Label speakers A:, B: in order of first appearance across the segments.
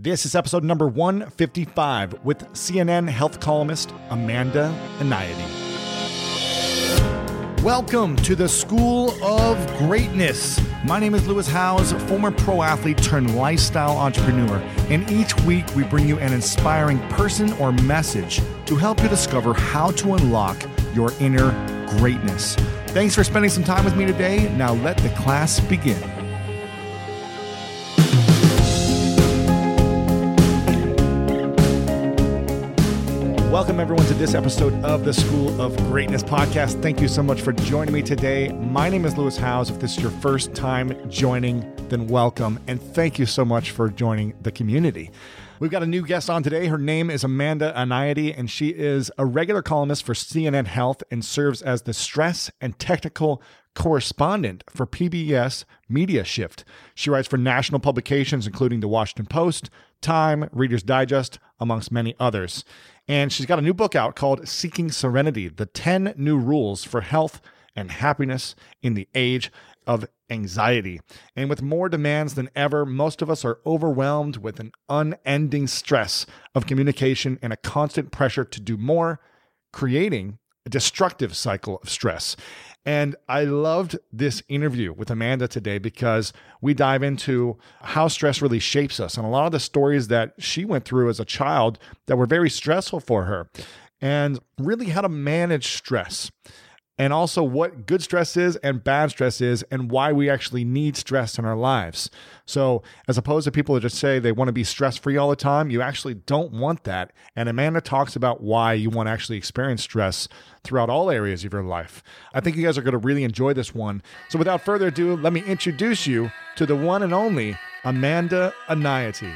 A: This is episode number 155 with CNN health columnist Amanda Anayaty. Welcome to the School of Greatness. My name is Lewis Howes, former pro athlete turned lifestyle entrepreneur, and each week we bring you an inspiring person or message to help you discover how to unlock your inner greatness. Thanks for spending some time with me today. Now let the class begin. Welcome, everyone, to this episode of the School of Greatness podcast. Thank you so much for joining me today. My name is Lewis Howes. If this is your first time joining, then welcome. And thank you so much for joining the community. We've got a new guest on today. Her name is Amanda Anayaty, and she is a regular columnist for CNN Health and serves as the stress and technical correspondent for PBS Media Shift. She writes for national publications, including The Washington Post, Time, Reader's Digest, amongst many others. And she's got a new book out called Seeking Serenity, the 10 New Rules for Health and Happiness in the Age of Anxiety. And with more demands than ever, most of us are overwhelmed with an unending stress of communication and a constant pressure to do more, creating a destructive cycle of stress. And I loved this interview with Amanda today because we dive into how stress really shapes us and a lot of the stories that she went through as a child that were very stressful for her, and really how to manage stress. And also what good stress is and bad stress is and why we actually need stress in our lives. So as opposed to people who just say they want to be stress-free all the time, you actually don't want that. And Amanda talks about why you want to actually experience stress throughout all areas of your life. I think you guys are going to really enjoy this one. So without further ado, let me introduce you to the one and only Amanda Anayaty.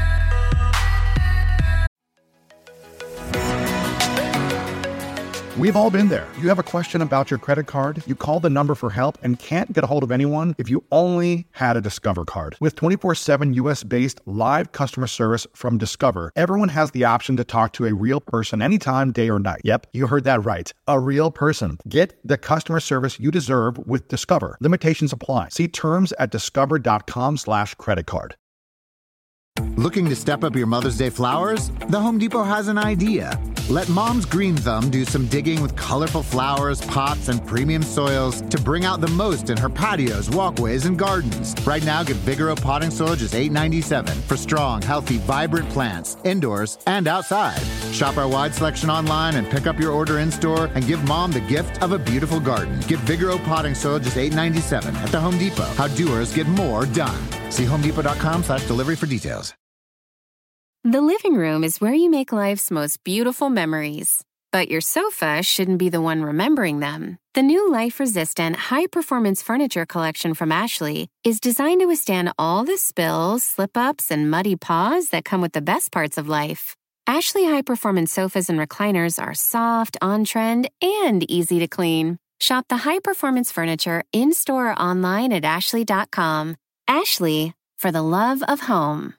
B: We've all been there. You have a question about your credit card, you call the number for help and can't get a hold of anyone if you only had a Discover card. With 24/7 US-based live customer service from Discover, everyone has the option to talk to a real person anytime, day or night. Yep, you heard that right. A real person. Get the customer service you deserve with Discover. Limitations apply. See terms at discover.com/creditcard.
C: Looking to step up your Mother's Day flowers? The Home Depot has an idea. Let Mom's Green Thumb do some digging with colorful flowers, pots, and premium soils to bring out the most in her patios, walkways, and gardens. Right now, get Vigoro potting soil just $8.97 for strong, healthy, vibrant plants, indoors and outside. Shop our wide selection online and pick up your order in-store and give Mom the gift of a beautiful garden. Get Vigoro potting soil just $8.97 at the Home Depot. How doers get more done. See homedepot.com/delivery for details.
D: The living room is where you make life's most beautiful memories. But your sofa shouldn't be the one remembering them. The new life-resistant, high-performance furniture collection from Ashley is designed to withstand all the spills, slip-ups, and muddy paws that come with the best parts of life. Ashley high-performance sofas and recliners are soft, on-trend, and easy to clean. Shop the high-performance furniture in-store or online at ashley.com. Ashley, for the love of home.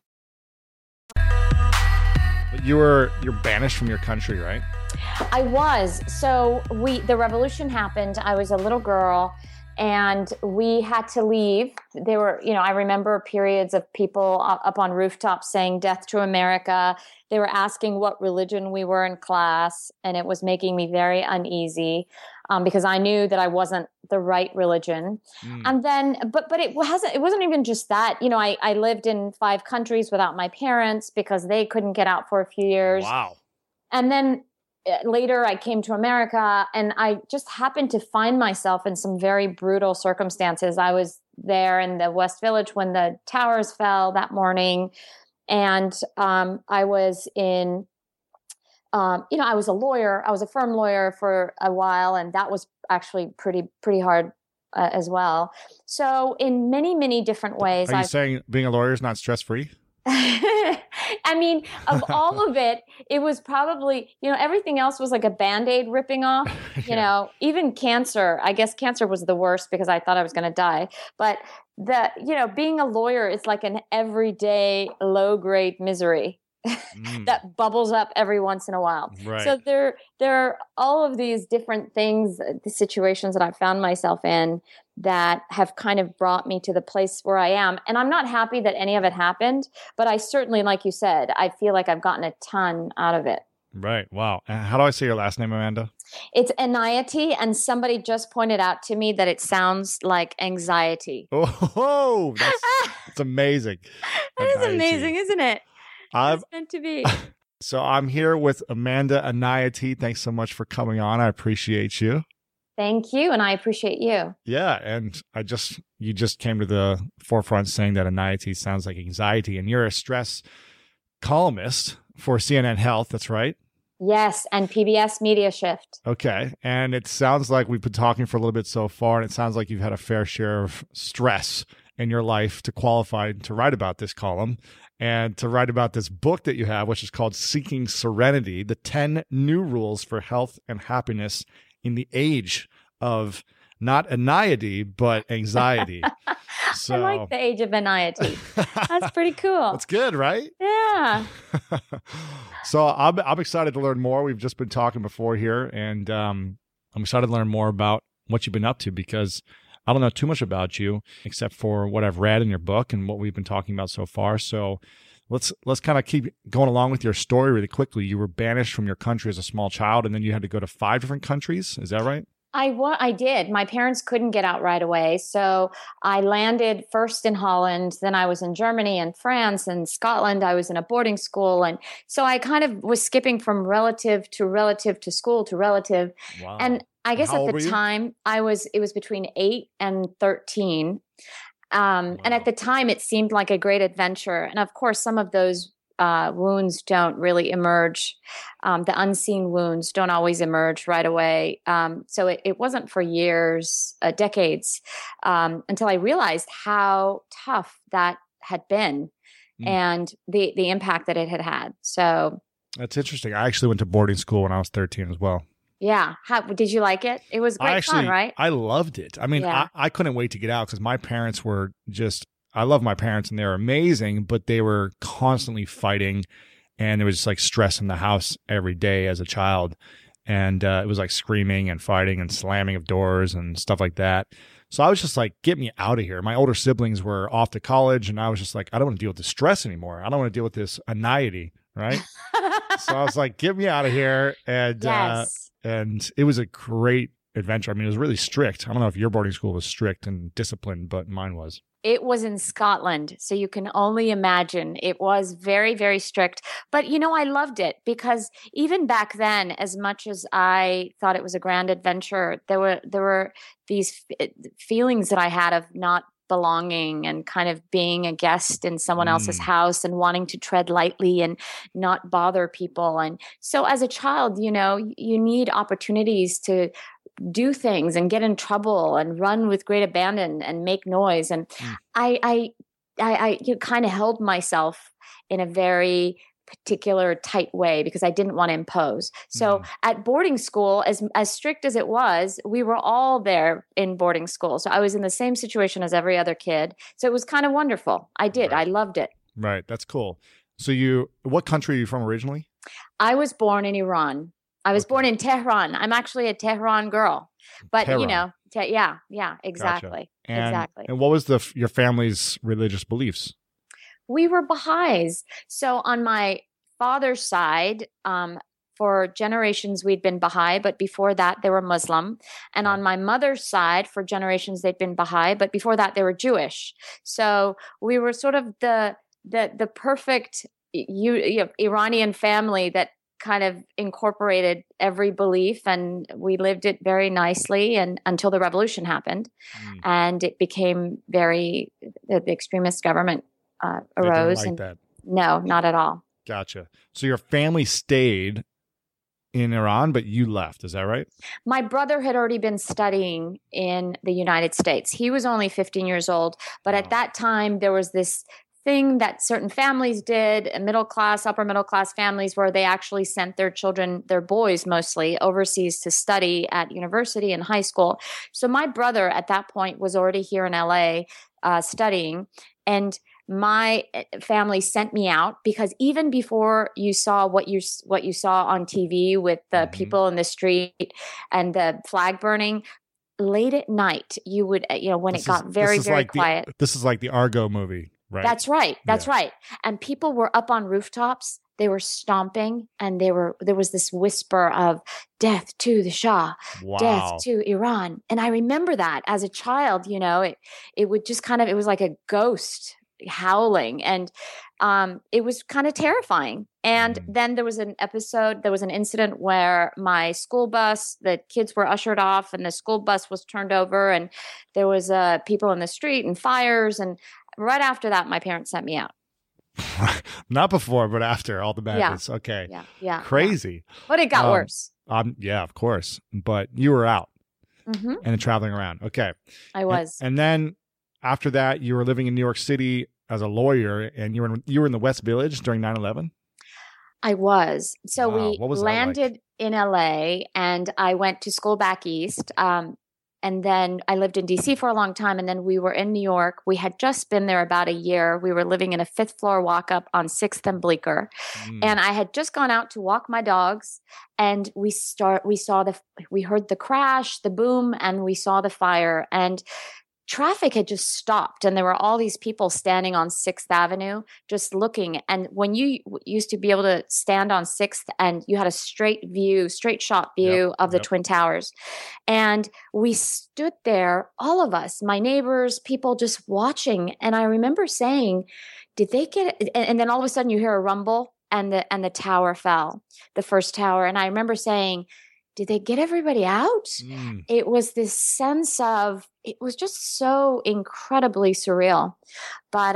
A: You're banished from your country, right?
E: I was. So the revolution happened. I was a little girl and we had to leave. There were, I remember periods of people up on rooftops saying death to America. They were asking what religion we were in class, and it was making me very uneasy because I knew that I wasn't the right religion. And then, but it wasn't even just that. I lived in 5 countries without my parents because they couldn't get out for a few years.
A: Wow.
E: And then later I came to America and I just happened to find myself in some very brutal circumstances. I was there in the West Village when the towers fell that morning. And I was in, I was a lawyer. I was a firm lawyer for a while, and that was actually pretty hard as well. So in many, many different ways.
A: Are you saying being a lawyer is not stress-free?
E: I mean, of all of it, it was probably, everything else was like a Band-Aid ripping off, even cancer. I guess cancer was the worst because I thought I was going to die. But being a lawyer is like an everyday low-grade misery. that bubbles up every once in a while.
A: Right.
E: So there are all of these different things, the situations that I've found myself in that have kind of brought me to the place where I am. And I'm not happy that any of it happened, but I certainly, like you said, I feel like I've gotten a ton out of it.
A: Right. Wow. How do I say your last name, Amanda?
E: It's Anayati, and somebody just pointed out to me that it sounds like anxiety.
A: Oh, that's amazing.
E: That is amazing, isn't it? It's meant to be.
A: So I'm here with Amanda Anayati. Thanks so much for coming on. I appreciate you.
E: Thank you, and I appreciate you.
A: Yeah, and you just came to the forefront saying that Anayati sounds like anxiety, and you're a stress columnist for CNN Health. That's right.
E: Yes, and PBS Media Shift.
A: Okay, and it sounds like we've been talking for a little bit so far, and it sounds like you've had a fair share of stress in your life to qualify to write about this column and to write about this book that you have, which is called Seeking Serenity, the 10 New Rules for Health and Happiness in the Age of not Anxiety, but Anxiety. So,
E: I like the age of Anxiety. That's pretty cool.
A: That's good, right?
E: Yeah.
A: So I'm excited to learn more. We've just been talking before here, and I'm excited to learn more about what you've been up to, because I don't know too much about you except for what I've read in your book and what we've been talking about so far. So let's kind of keep going along with your story really quickly. You were banished from your country as a small child, and then you had to go to 5 different countries. Is that right?
E: I did. My parents couldn't get out right away. So I landed first in Holland, then I was in Germany and France and Scotland. I was in a boarding school. And so I kind of was skipping from relative to school to relative.
A: Wow.
E: And I guess
A: How
E: at
A: old were
E: the
A: you?
E: time it was between 8 and 13. And at the time it seemed like a great adventure. And of course, some of those wounds don't really emerge. The unseen wounds don't always emerge right away. So it wasn't for years, decades, until I realized how tough that had been and the impact that it had had. So
A: That's interesting. I actually went to boarding school when I was 13 as well.
E: yeah. How did you like it? It was great fun, right?
A: I loved it. I mean,
E: Yeah.
A: I couldn't wait to get out because my parents were I love my parents and they were amazing, but they were constantly fighting, and there was just like stress in the house every day as a child. And it was like screaming and fighting and slamming of doors and stuff like that. So I was just like, get me out of here. My older siblings were off to college, and I was just like, I don't want to deal with this stress anymore. I don't want to deal with this anxiety, right? So I was like, get me out of here. And
E: Yes.
A: and it was a great adventure. I mean, it was really strict. I don't know if your boarding school was strict and disciplined, but mine was.
E: It was in Scotland, so you can only imagine. It was very, very strict. But, I loved it because even back then, as much as I thought it was a grand adventure, there were these feelings that I had of not belonging and kind of being a guest in someone else's house and wanting to tread lightly and not bother people. And so as a child, you need opportunities to do things and get in trouble and run with great abandon and make noise. And I kind of held myself in a very particular tight way because I didn't want to impose. So at boarding school, as strict as it was, we were all there in boarding school. So I was in the same situation as every other kid. So it was kind of wonderful. I did.
A: Right.
E: I loved it.
A: Right. That's cool. So what country are you from originally?
E: I was born in Iran. I was born in Tehran. I'm actually a Tehran girl, but
A: Tehran.
E: yeah, exactly.
A: And,
E: Exactly.
A: And what was your family's religious beliefs?
E: We were Baha'is. So on my father's side, for generations we'd been Baha'i, but before that they were Muslim. And on my mother's side, for generations they'd been Baha'i, but before that they were Jewish. So we were sort of the perfect Iranian family that kind of incorporated every belief, and we lived it very nicely and until the revolution happened. And it became the extremist government arose.
A: They didn't like
E: and
A: that.
E: No, not at all.
A: Gotcha. So your family stayed in Iran, but you left. Is that right?
E: My brother had already been studying in the United States. He was only 15 years old, but at that time there was this thing that certain families did, upper middle class families, where they actually sent their children, their boys mostly, overseas to study at university and high school. So my brother at that point was already here in LA studying. And my family sent me out because even before you saw what you saw on TV with the people in the street and the flag burning, late at night, you would, when it got very, very quiet.
A: This is like the Argo movie, right?
E: That's right. That's right. And people were up on rooftops. They were stomping, and there was this whisper of death to the Shah, death to Iran. And I remember that as a child, it would just it was like a ghost howling, and it was kind of terrifying. And then there was an incident where my school bus, the kids were ushered off and the school bus was turned over, and there was people in the street and fires. And right after that, my parents sent me out.
A: Not before, but after all the badness.
E: Yeah.
A: Okay.
E: Yeah.
A: Crazy.
E: Yeah. But it got worse.
A: Yeah, of course. But you were out and traveling around. Okay.
E: I was.
A: And then after that, you were living in New York City as a lawyer, and you were in the West Village during 9/11?
E: I was. So we
A: What was
E: landed in LA, and I went to school back east. And then I lived in DC for a long time. And then we were in New York. We had just been there about a year. We were living in a 5th floor walk up on 6th and Bleecker. And I had just gone out to walk my dogs, and we heard the crash, the boom, and we saw the fire, and traffic had just stopped, and there were all these people standing on 6th Avenue just looking. And when you used to be able to stand on 6th and you had a straight shot view of the Twin Towers. And we stood there, all of us, my neighbors, people just watching. And I remember saying, did they get it? And then all of a sudden you hear a rumble, and the tower fell, the first tower. And I remember saying, did they get everybody out? It was this sense of, it was just so incredibly surreal. But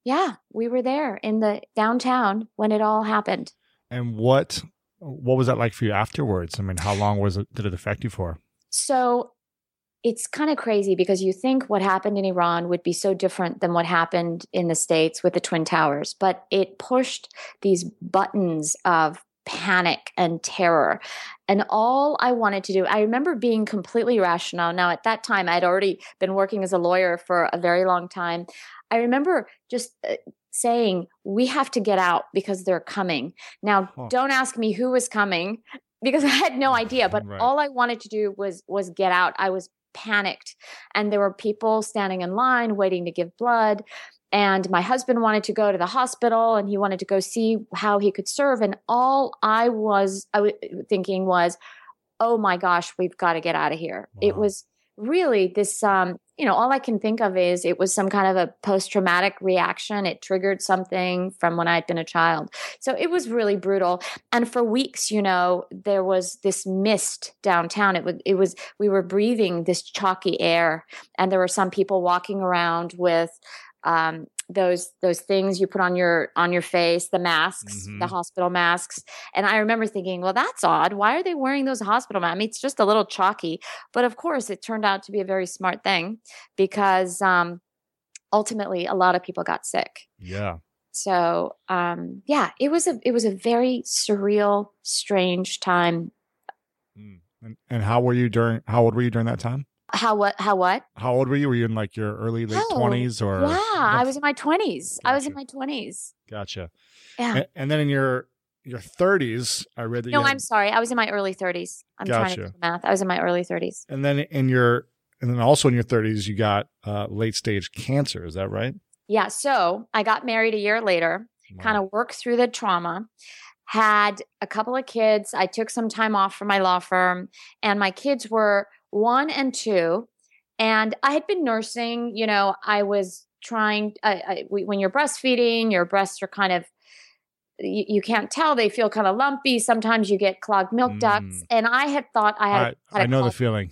E: we were there in the downtown when it all happened.
A: And what was that like for you afterwards? I mean, how long did it affect you for?
E: So it's kind of crazy because you think what happened in Iran would be so different than what happened in the States with the Twin Towers, but it pushed these buttons of panic and terror. And all I wanted to do, I remember being completely rational. Now, at that time, I'd already been working as a lawyer for a very long time. I remember just saying, we have to get out because they're coming. Now, don't ask me who was coming because I had no idea, but all I wanted to do was get out. I was panicked, and there were people standing in line waiting to give blood. And my husband wanted to go to the hospital, and he wanted to go see how he could serve. And all I was thinking was, oh my gosh, we've got to get out of here. Wow. It was really this, all I can think of is it was some kind of a post-traumatic reaction. It triggered something from when I had been a child. So it was really brutal. And for weeks, there was this mist downtown. We were breathing this chalky air, and there were some people walking around with those things you put on your face, the masks, the hospital masks. And I remember thinking, well, that's odd. Why are they wearing those hospital masks? I mean, it's just a little chalky, but of course it turned out to be a very smart thing because, ultimately a lot of people got sick.
A: Yeah.
E: So, it was a very surreal, strange time.
A: And how old were you during that time?
E: How what?
A: How old were you? Were you in like your early, late 20s or?
E: Yeah, I was in my 20s.
A: Gotcha.
E: I was in my 20s.
A: Gotcha.
E: Yeah.
A: And then in your 30s, I read that.
E: No, I'm sorry. I was in my early 30s. I'm trying to do the math. I was in my early 30s.
A: And then also in your 30s, you got late stage cancer. Is that right?
E: Yeah. So I got married a year later. Wow. Kind of worked through the trauma. Had a couple of kids. I took some time off from my law firm, and my kids were 1 and 2, and I had been nursing. I was trying. When you're breastfeeding, your breasts are kind of, you can't tell. They feel kind of lumpy. Sometimes you get clogged milk ducts, and I had thought I
A: know the feeling.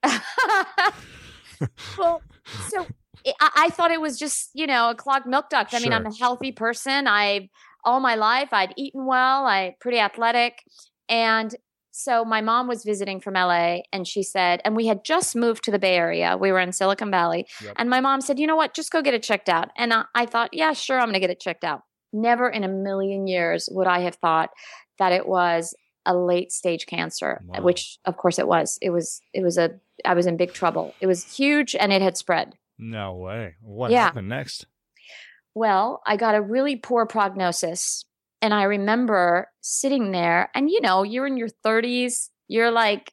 E: Well, so I thought it was just a clogged milk duct. I mean, I'm a healthy person. All my life I'd eaten well. I'm pretty athletic, and so my mom was visiting from LA, and she said, and we had just moved to the Bay Area. We were in Silicon Valley. Yep. And my mom said, you know what, just go get it checked out. And I thought, yeah, sure, I'm going to get it checked out. Never in a million years would I have thought that it was a late stage cancer, which of course it was. I was in big trouble. It was huge, and it had spread.
A: No way. What happened next?
E: Well, I got a really poor prognosis. And I remember sitting there and, you're in your 30s. You're like,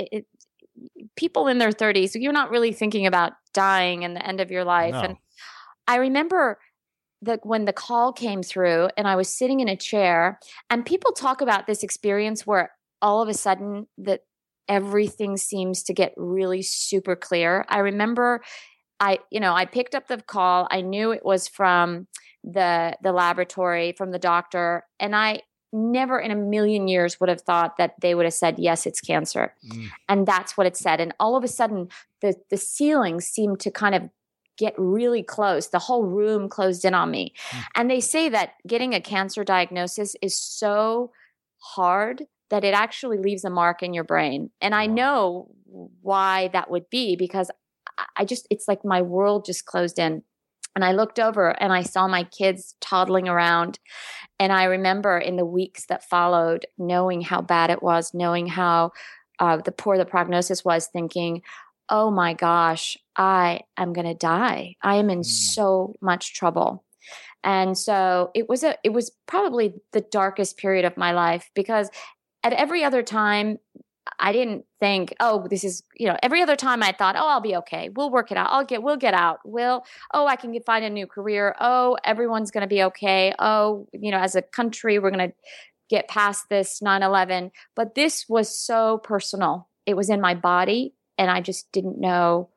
E: people in their 30s, you're not really thinking about dying and the end of your life.
A: No.
E: And I remember that when the call came through and I was sitting in a chair, and people talk about this experience where all of a sudden that everything seems to get really super clear. I remember I picked up the call. I knew it was from the laboratory, from the doctor, and I never in a million years would have thought that they would have said, yes, it's cancer. And that's what it said. And all of a sudden the ceiling seemed to kind of get really close. The whole room closed in on me. And they say that getting a cancer diagnosis is so hard that it actually leaves a mark in your brain. And I know why that would be, because it's like my world just closed in. And I looked over and I saw my kids toddling around. And I remember in the weeks that followed, knowing how bad it was, knowing how poor the prognosis was, thinking, oh my gosh, I am going to die. I am in so much trouble. And so it was probably the darkest period of my life, because at every other time, I didn't think, oh, this is, every other time I thought, oh, I'll be okay. We'll work it out. We'll get out. I can find a new career. Oh, everyone's going to be okay. Oh, as a country, we're going to get past this 9/11. But this was so personal. It was in my body, and I just didn't know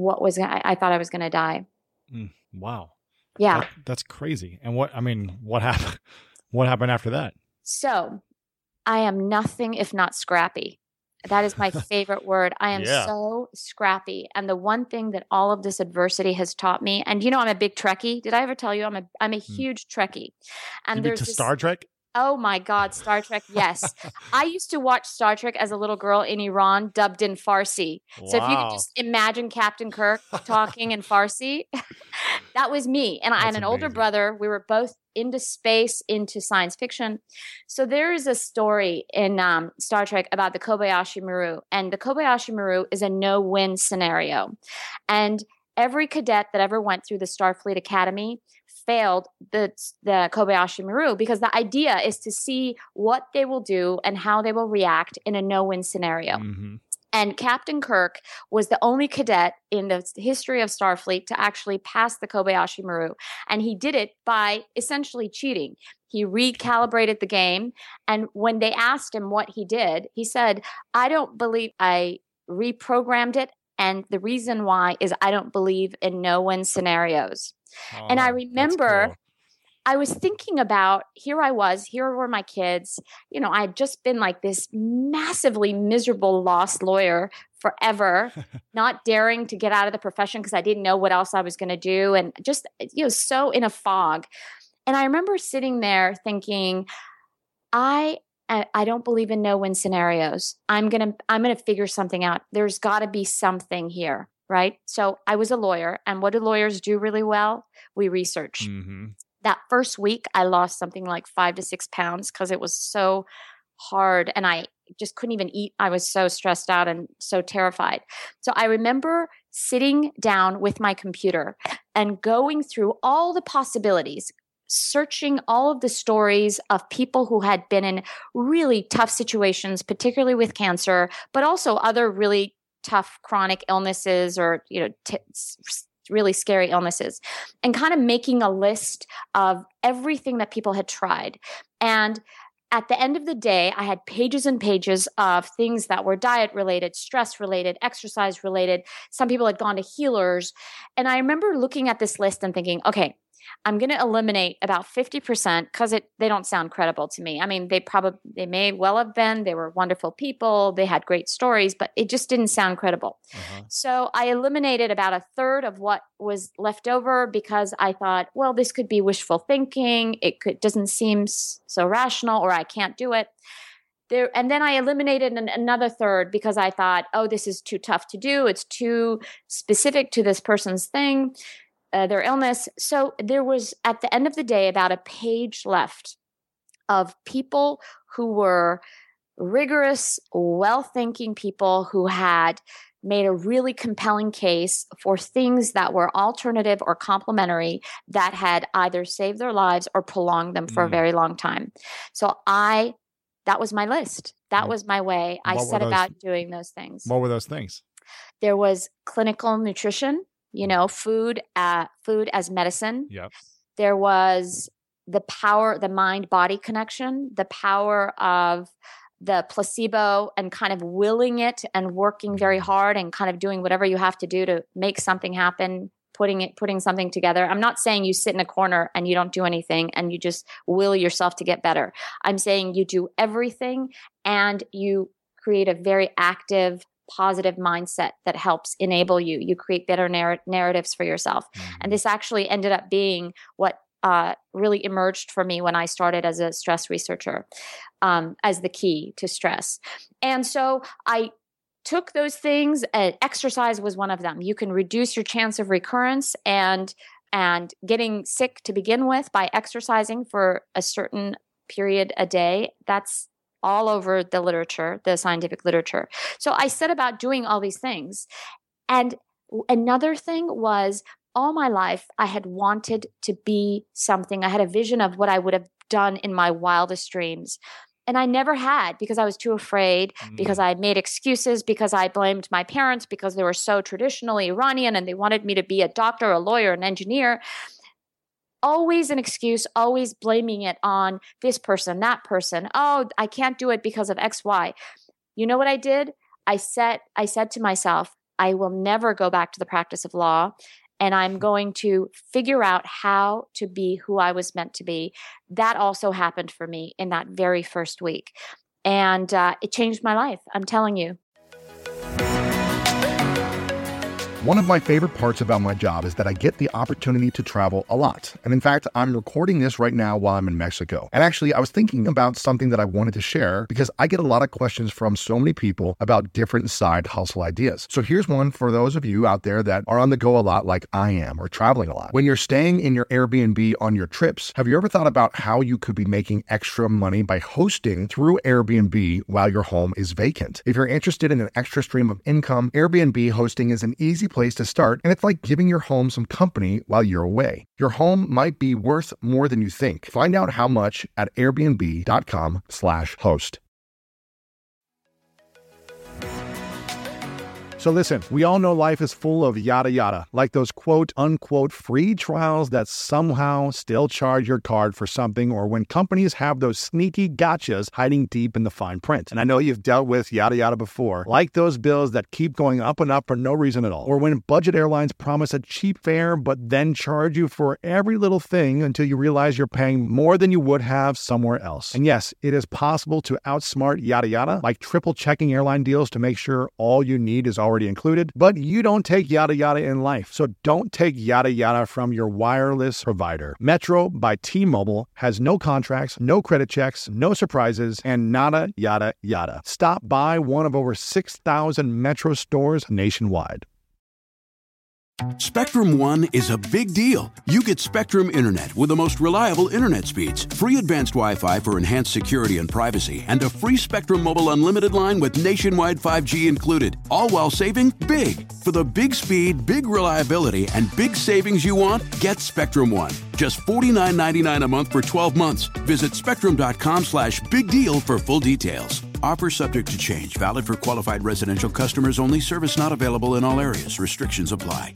E: I thought I was going to die.
A: Wow.
E: Yeah.
A: That's crazy. And what happened? What happened after that?
E: So I am nothing if not scrappy. That is my favorite word. I am so scrappy. And the one thing that all of this adversity has taught me, and I'm a big Trekkie. Did I ever tell you I'm a huge Trekkie? And
A: there's Star Trek?
E: Oh my God, Star Trek. Yes. I used to watch Star Trek as a little girl in Iran, dubbed in Farsi.
A: Wow.
E: So if you could just imagine Captain Kirk talking in Farsi, that was me. And I had an older brother. We were both into space, into science fiction. So there is a story in Star Trek about the Kobayashi Maru. And the Kobayashi Maru is a no-win scenario. And every cadet that ever went through the Starfleet Academy failed the Kobayashi Maru, because the idea is to see what they will do and how they will react in a no-win scenario. Mm-hmm. And Captain Kirk was the only cadet in the history of Starfleet to actually pass the Kobayashi Maru. And he did it by essentially cheating. He recalibrated the game. And when they asked him what he did, he said, I don't believe I reprogrammed it. And the reason why is I don't believe in no-win scenarios. And I remember cool. I was thinking about, here were my kids. I had just been like this massively miserable lost lawyer forever, not daring to get out of the profession because I didn't know what else I was going to do. And just, so in a fog. And I remember sitting there thinking, I don't believe in no-win scenarios. I'm going to figure something out. There's got to be something here. Right. So I was a lawyer. And what do lawyers do really well? We research. Mm-hmm. That first week, I lost something like 5 to 6 pounds because it was so hard and I just couldn't even eat. I was so stressed out and so terrified. So I remember sitting down with my computer and going through all the possibilities, searching all of the stories of people who had been in really tough situations, particularly with cancer, but also other really tough chronic illnesses or, really scary illnesses, and kind of making a list of everything that people had tried. And at the end of the day, I had pages and pages of things that were diet related, stress related, exercise related. Some people had gone to healers. And I remember looking at this list and thinking, okay, I'm going to eliminate about 50% because they don't sound credible to me. I mean, they may well have been. They were wonderful people. They had great stories, but it just didn't sound credible. Uh-huh. So I eliminated about a third of what was left over because I thought, well, this could be wishful thinking. Doesn't seem so rational, or I can't do it. And then I eliminated another third because I thought, oh, this is too tough to do. It's too specific to this person's thing. Their illness. So there was, at the end of the day, about a page left of people who were rigorous, well-thinking people who had made a really compelling case for things that were alternative or complementary that had either saved their lives or prolonged them for a very long time. So that was my list. That was my way. I set about doing those things.
A: What were those things?
E: There was clinical nutrition, food as medicine.
A: Yep.
E: There was the power, the mind-body connection, the power of the placebo and kind of willing it and working very hard and kind of doing whatever you have to do to make something happen, putting something together. I'm not saying you sit in a corner and you don't do anything and you just will yourself to get better. I'm saying you do everything and you create a very active, positive mindset that helps enable you. You create better narratives for yourself. And this actually ended up being what really emerged for me when I started as a stress researcher, as the key to stress. And so I took those things. Exercise was one of them. You can reduce your chance of recurrence and getting sick to begin with by exercising for a certain period a day. That's all over the literature, the scientific literature. So I set about doing all these things. And another thing was, all my life, I had wanted to be something. I had a vision of what I would have done in my wildest dreams. And I never had, because I was too afraid, because I made excuses, because I blamed my parents, because they were so traditionally Iranian and they wanted me to be a doctor, a lawyer, an engineer. Always an excuse, always blaming it on this person, that person. Oh, I can't do it because of X, Y. You know what I did? I said to myself, I will never go back to the practice of law. And I'm going to figure out how to be who I was meant to be. That also happened for me in that very first week. And it changed my life. I'm telling you.
B: One of my favorite parts about my job is that I get the opportunity to travel a lot. And in fact, I'm recording this right now while I'm in Mexico. And actually, I was thinking about something that I wanted to share because I get a lot of questions from so many people about different side hustle ideas. So here's one for those of you out there that are on the go a lot like I am, or traveling a lot. When you're staying in your Airbnb on your trips, have you ever thought about how you could be making extra money by hosting through Airbnb while your home is vacant? If you're interested in an extra stream of income, Airbnb hosting is an easy place to start, and it's like giving your home some company while you're away. Your home might be worth more than you think. Find out how much at airbnb.com/host.
A: So listen, we all know life is full of yada yada, like those quote unquote free trials that somehow still charge your card for something, or when companies have those sneaky gotchas hiding deep in the fine print. And I know you've dealt with yada yada before, like those bills that keep going up and up for no reason at all, or when budget airlines promise a cheap fare but then charge you for every little thing until you realize you're paying more than you would have somewhere else. And yes, it is possible to outsmart yada yada, like triple checking airline deals to make sure all you need is already included, but you don't take yada yada in life. So don't take yada yada from your wireless provider. Metro by T-Mobile has no contracts, no credit checks, no surprises, and nada yada yada. Stop by one of over 6,000 Metro stores nationwide.
F: Spectrum One is a big deal. You get Spectrum Internet with the most reliable internet speeds, free advanced Wi-Fi for enhanced security and privacy, and a free Spectrum Mobile Unlimited line with nationwide 5G included, all while saving big. For the big speed, big reliability, and big savings you want, get Spectrum One. Just $49.99 a month for 12 months. Visit spectrum.com/big deal for full details. Offer subject to change. Valid for qualified residential customers only. Service not available in all areas. Restrictions apply.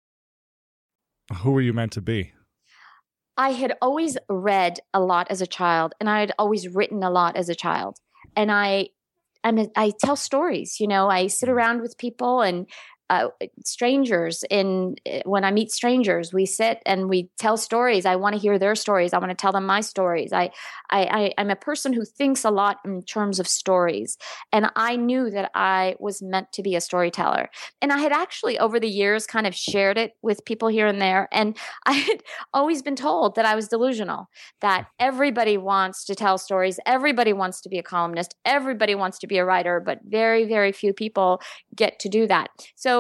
A: Who were you meant to be?
E: I had always read a lot as a child, and I had always written a lot as a child. And I tell stories. I sit around with people and strangers. When I meet strangers, we sit and we tell stories. I want to hear their stories. I want to tell them my stories. I'm a person who thinks a lot in terms of stories. And I knew that I was meant to be a storyteller. And I had actually over the years kind of shared it with people here and there. And I had always been told that I was delusional, that everybody wants to tell stories. Everybody wants to be a columnist. Everybody wants to be a writer, but very, very few people get to do that. So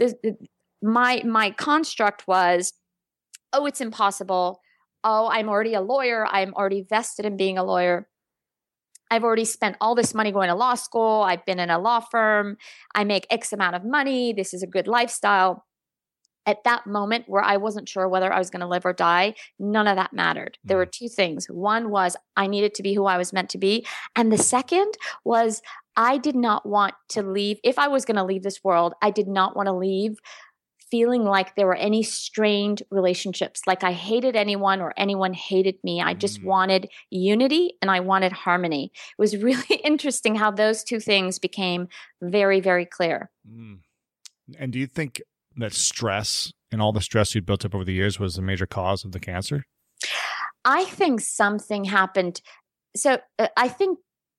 E: my construct was, oh, it's impossible. Oh, I'm already a lawyer. I'm already vested in being a lawyer. I've already spent all this money going to law school. I've been in a law firm. I make X amount of money. This is a good lifestyle. At that moment where I wasn't sure whether I was going to live or die, none of that mattered. There were two things. One was I needed to be who I was meant to be. And the second was I did not want to leave. If I was going to leave this world, I did not want to leave feeling like there were any strained relationships, like I hated anyone or anyone hated me. I just wanted unity and I wanted harmony. It was really interesting how those two things became very, very clear.
A: And do you think that stress and all the stress you'd built up over the years was a major cause of the cancer?
E: I think something happened. So I think,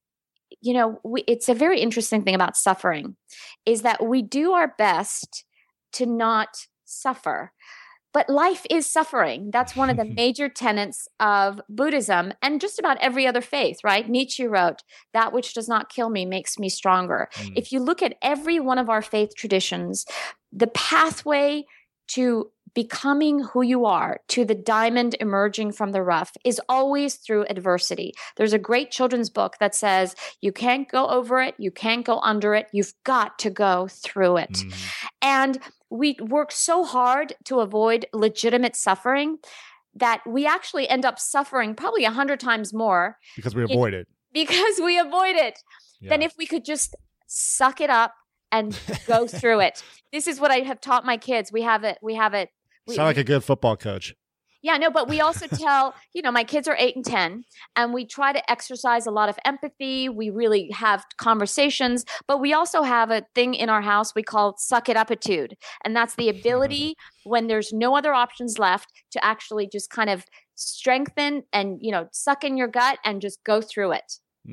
E: it's a very interesting thing about suffering is that we do our best to not suffer. But life is suffering. That's one of the major tenets of Buddhism and just about every other faith, right? Nietzsche wrote, "That which does not kill me makes me stronger." If you look at every one of our faith traditions, the pathway to becoming who you are, to the diamond emerging from the rough, is always through adversity. There's a great children's book that says, you can't go over it, you can't go under it, you've got to go through it. And we work so hard to avoid legitimate suffering that we actually end up suffering probably 100 times more.
A: Because we avoid it.
E: Because we avoid it.
A: Yeah.
E: Than if we could just suck it up and go through it. This is what I have taught my kids. We have it.
A: Sound like a good football coach.
E: Yeah, no, but we also tell, my kids are 8 and 10, and we try to exercise a lot of empathy. We really have conversations, but we also have a thing in our house we call suck it up-itude. And that's the ability when there's no other options left to actually just kind of strengthen and, suck in your gut and just go through it.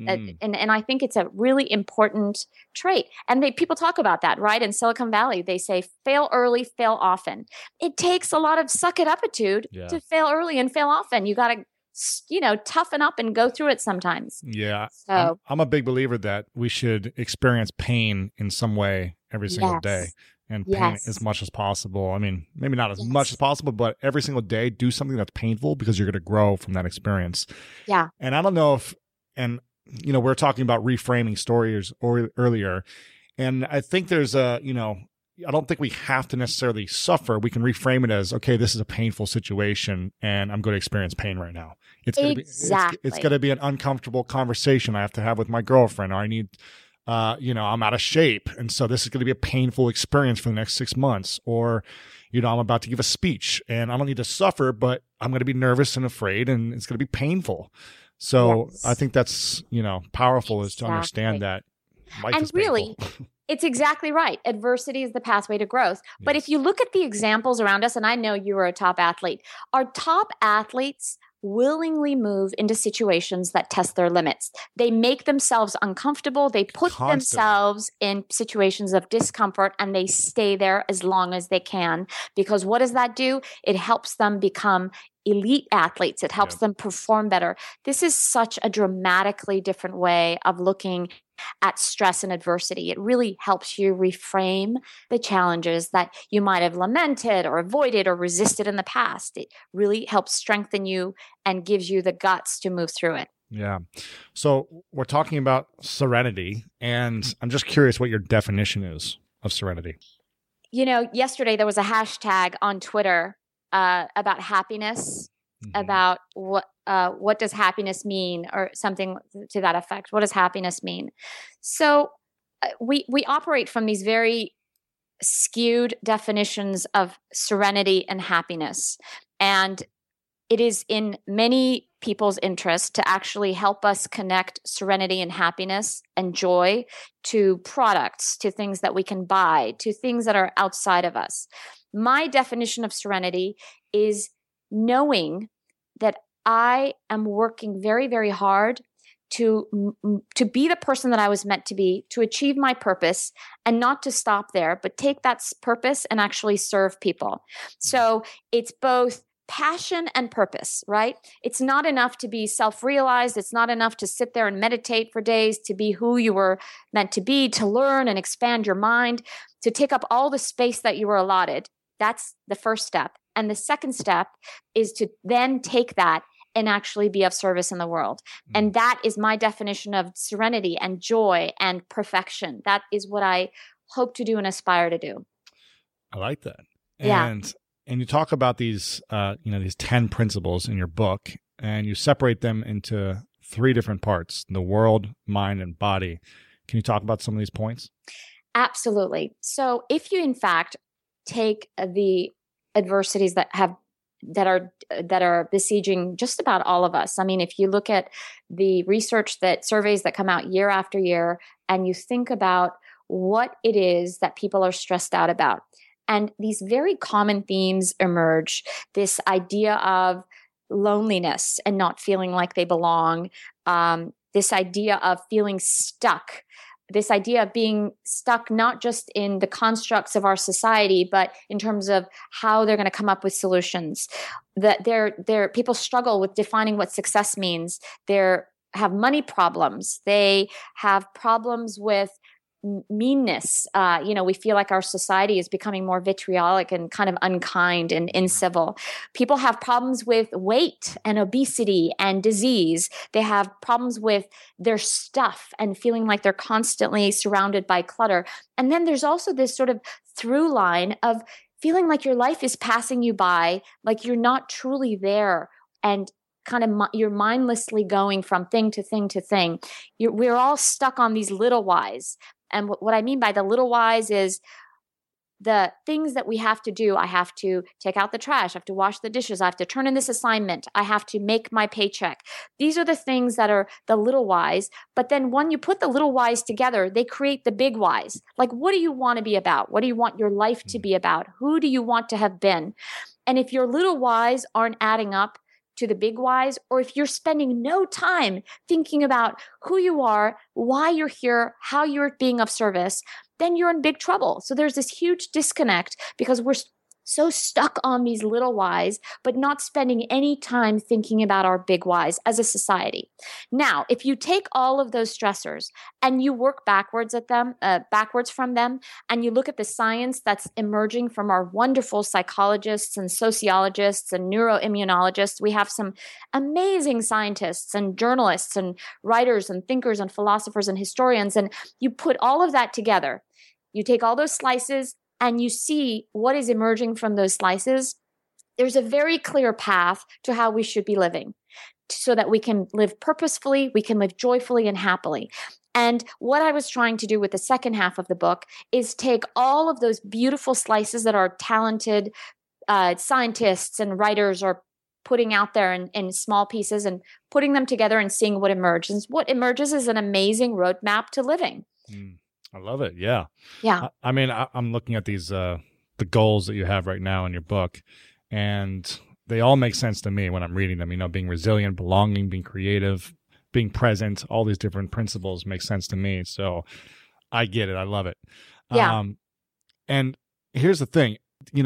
E: And I think it's a really important trait. And people talk about that, right? In Silicon Valley, they say, fail early, fail often. It takes a lot of suck it up-itude to fail early and fail often. You got to, toughen up and go through it sometimes.
A: Yeah. So, I'm a big believer that we should experience pain in some way every single day. And pain as much as possible. I mean, maybe not as much as possible, but every single day, do something that's painful because you're going to grow from that experience.
E: Yeah.
A: And I don't know if, we're talking about reframing stories earlier. And I think there's I don't think we have to necessarily suffer. We can reframe it as, okay, this is a painful situation and I'm going to experience pain right now. It's going to be an uncomfortable conversation I have to have with my girlfriend, or I need, I'm out of shape. And so this is going to be a painful experience for the next 6 months, or, I'm about to give a speech and I don't need to suffer, but I'm going to be nervous and afraid and it's going to be painful. So I think that's, powerful is to understand that life is painful. Really,
E: it's exactly right. Adversity is the pathway to growth. But if you look at the examples around us, and I know you were a top athlete, our top athletes willingly move into situations that test their limits. They make themselves uncomfortable. They put themselves in situations of discomfort and they stay there as long as they can. Because what does that do? It helps them become elite athletes. It helps them perform better. This is such a dramatically different way of looking at stress and adversity. It really helps you reframe the challenges that you might have lamented or avoided or resisted in the past. It really helps strengthen you and gives you the guts to move through it.
A: Yeah. So we're talking about serenity, and I'm just curious what your definition is of serenity.
E: Yesterday there was a hashtag on Twitter about happiness, about what does happiness mean, or something to that effect. What does happiness mean? So we operate from these very skewed definitions of serenity and happiness. And it is in many people's interest to actually help us connect serenity and happiness and joy to products, to things that we can buy, to things that are outside of us. My definition of serenity is knowing that I am working very, very hard to be the person that I was meant to be, to achieve my purpose, and not to stop there, but take that purpose and actually serve people. So it's both passion and purpose, right? It's not enough to be self-realized. It's not enough to sit there and meditate for days, to be who you were meant to be, to learn and expand your mind, to take up all the space that you were allotted. That's the first step. And the second step is to then take that and actually be of service in the world. And that is my definition of serenity and joy and perfection. That is what I hope to do and aspire to do.
A: I like that.
E: Yeah.
A: And you talk about these, these 10 principles in your book, and you separate them into 3 different parts: the world, mind, and body. Can you talk about some of these points?
E: Absolutely. So if you, in fact, take the adversities that are besieging just about all of us. I mean, if you look at the research surveys that come out year after year, and you think about what it is that people are stressed out about, and these very common themes emerge, this idea of loneliness and not feeling like they belong, this idea of feeling stuck, this idea of being stuck not just in the constructs of our society, but in terms of how they're going to come up with solutions. That people struggle with defining what success means. They have money problems. They have problems with meanness. We feel like our society is becoming more vitriolic and kind of unkind and incivil. People have problems with weight and obesity and disease. They have problems with their stuff and feeling like they're constantly surrounded by clutter. And then there's also this sort of through line of feeling like your life is passing you by, like you're not truly there, and kind of you're mindlessly going from thing to thing to thing. We're all stuck on these little whys. And what I mean by the little whys is the things that we have to do. I have to take out the trash. I have to wash the dishes. I have to turn in this assignment. I have to make my paycheck. These are the things that are the little whys. But then when you put the little whys together, they create the big whys. Like, what do you want to be about? What do you want your life to be about? Who do you want to have been? And if your little whys aren't adding up to the big whys, or if you're spending no time thinking about who you are, why you're here, how you're being of service, then you're in big trouble. So there's this huge disconnect because we're so stuck on these little whys, but not spending any time thinking about our big whys as a society. Now, if you take all of those stressors and you work backwards from them, and you look at the science that's emerging from our wonderful psychologists and sociologists and neuroimmunologists, we have some amazing scientists and journalists and writers and thinkers and philosophers and historians, and you put all of that together. You take all those slices and you see what is emerging from those slices. There's a very clear path to how we should be living so that we can live purposefully, we can live joyfully and happily. And what I was trying to do with the second half of the book is take all of those beautiful slices that our talented scientists and writers are putting out there in small pieces and putting them together and seeing what emerges. What emerges is an amazing roadmap to living.
A: I love it. Yeah.
E: Yeah.
A: I mean, I'm looking at these, the goals that you have right now in your book, and they all make sense to me when I'm reading them. Being resilient, belonging, being creative, being present, all these different principles make sense to me. So I get it. I love it.
E: Yeah.
A: And here's the thing,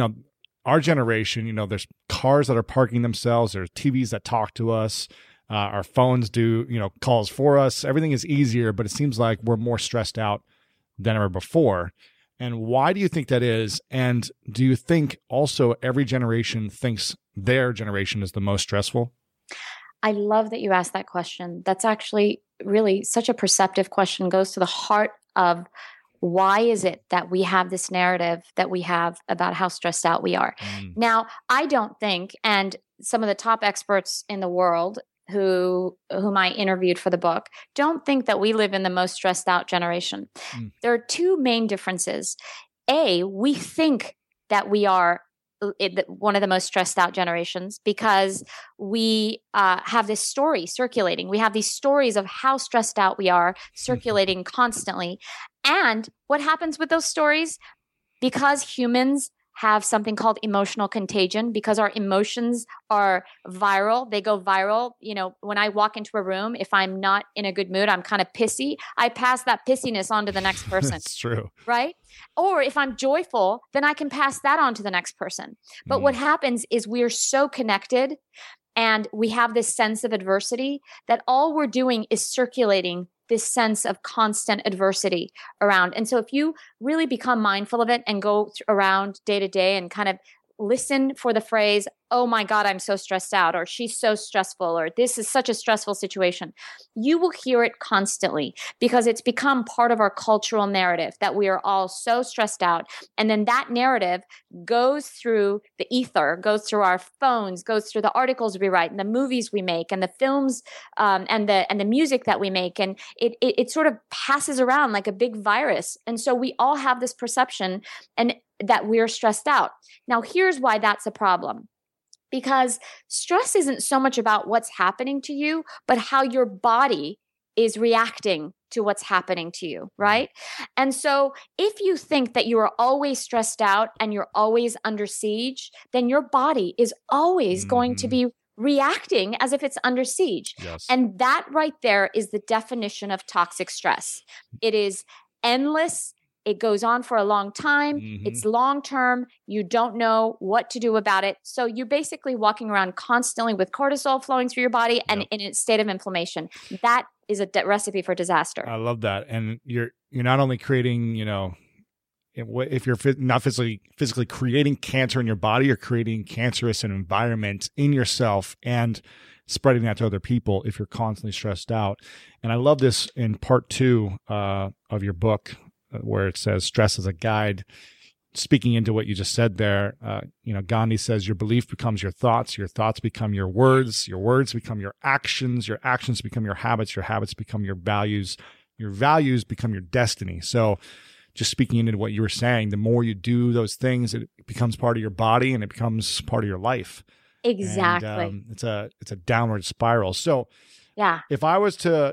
A: our generation, there's cars that are parking themselves. There's TVs that talk to us. Our phones do, calls for us. Everything is easier, but it seems like we're more stressed out than ever before. And why do you think that is? And do you think also every generation thinks their generation is the most stressful?
E: I love that you asked that question. That's actually really such a perceptive question, goes to the heart of why is it that we have this narrative that we have about how stressed out we are. Now, I don't think, and some of the top experts in the world whom I interviewed for the book, don't think that we live in the most stressed out generation. There are 2 main differences. A, we think that we are one of the most stressed out generations because we have this story circulating. We have these stories of how stressed out we are circulating constantly. And what happens with those stories? Because humans have something called emotional contagion, because our emotions are viral. They go viral. When I walk into a room, if I'm not in a good mood, I'm kind of pissy. I pass that pissiness on to the next person.
A: That's true.
E: Right? Or if I'm joyful, then I can pass that on to the next person. But what happens is we're so connected and we have this sense of adversity that all we're doing is circulating this sense of constant adversity around. And so if you really become mindful of it and go around day to day and kind of listen for the phrase, oh my God, I'm so stressed out, or she's so stressful, or this is such a stressful situation. You will hear it constantly because it's become part of our cultural narrative that we are all so stressed out. And then that narrative goes through the ether, goes through our phones, goes through the articles we write and the movies we make and the films and the music that we make. And it sort of passes around like a big virus. And so we all have this perception and that we're stressed out. Now, here's why that's a problem. Because stress isn't so much about what's happening to you, but how your body is reacting to what's happening to you, right? And so if you think that you are always stressed out and you're always under siege, then your body is always going to be reacting as if it's under siege.
A: Yes.
E: And that right there is the definition of toxic stress. It is endless. It goes on for a long time. It's long-term. You don't know what to do about it. So you're basically walking around constantly with cortisol flowing through your body and in a state of inflammation. That is a recipe for disaster.
A: I love that. And you're not only creating, if you're not physically creating cancer in your body, you're creating cancerous environment in yourself and spreading that to other people if you're constantly stressed out. And I love this in part 2 of your book, where it says stress as a guide. Speaking into what you just said there, Gandhi says your belief becomes your thoughts become your words become your actions become your habits become your values become your destiny. So just speaking into what you were saying, the more you do those things, it becomes part of your body and it becomes part of your life.
E: Exactly.
A: And, it's a downward spiral. So
E: yeah,
A: if I was to,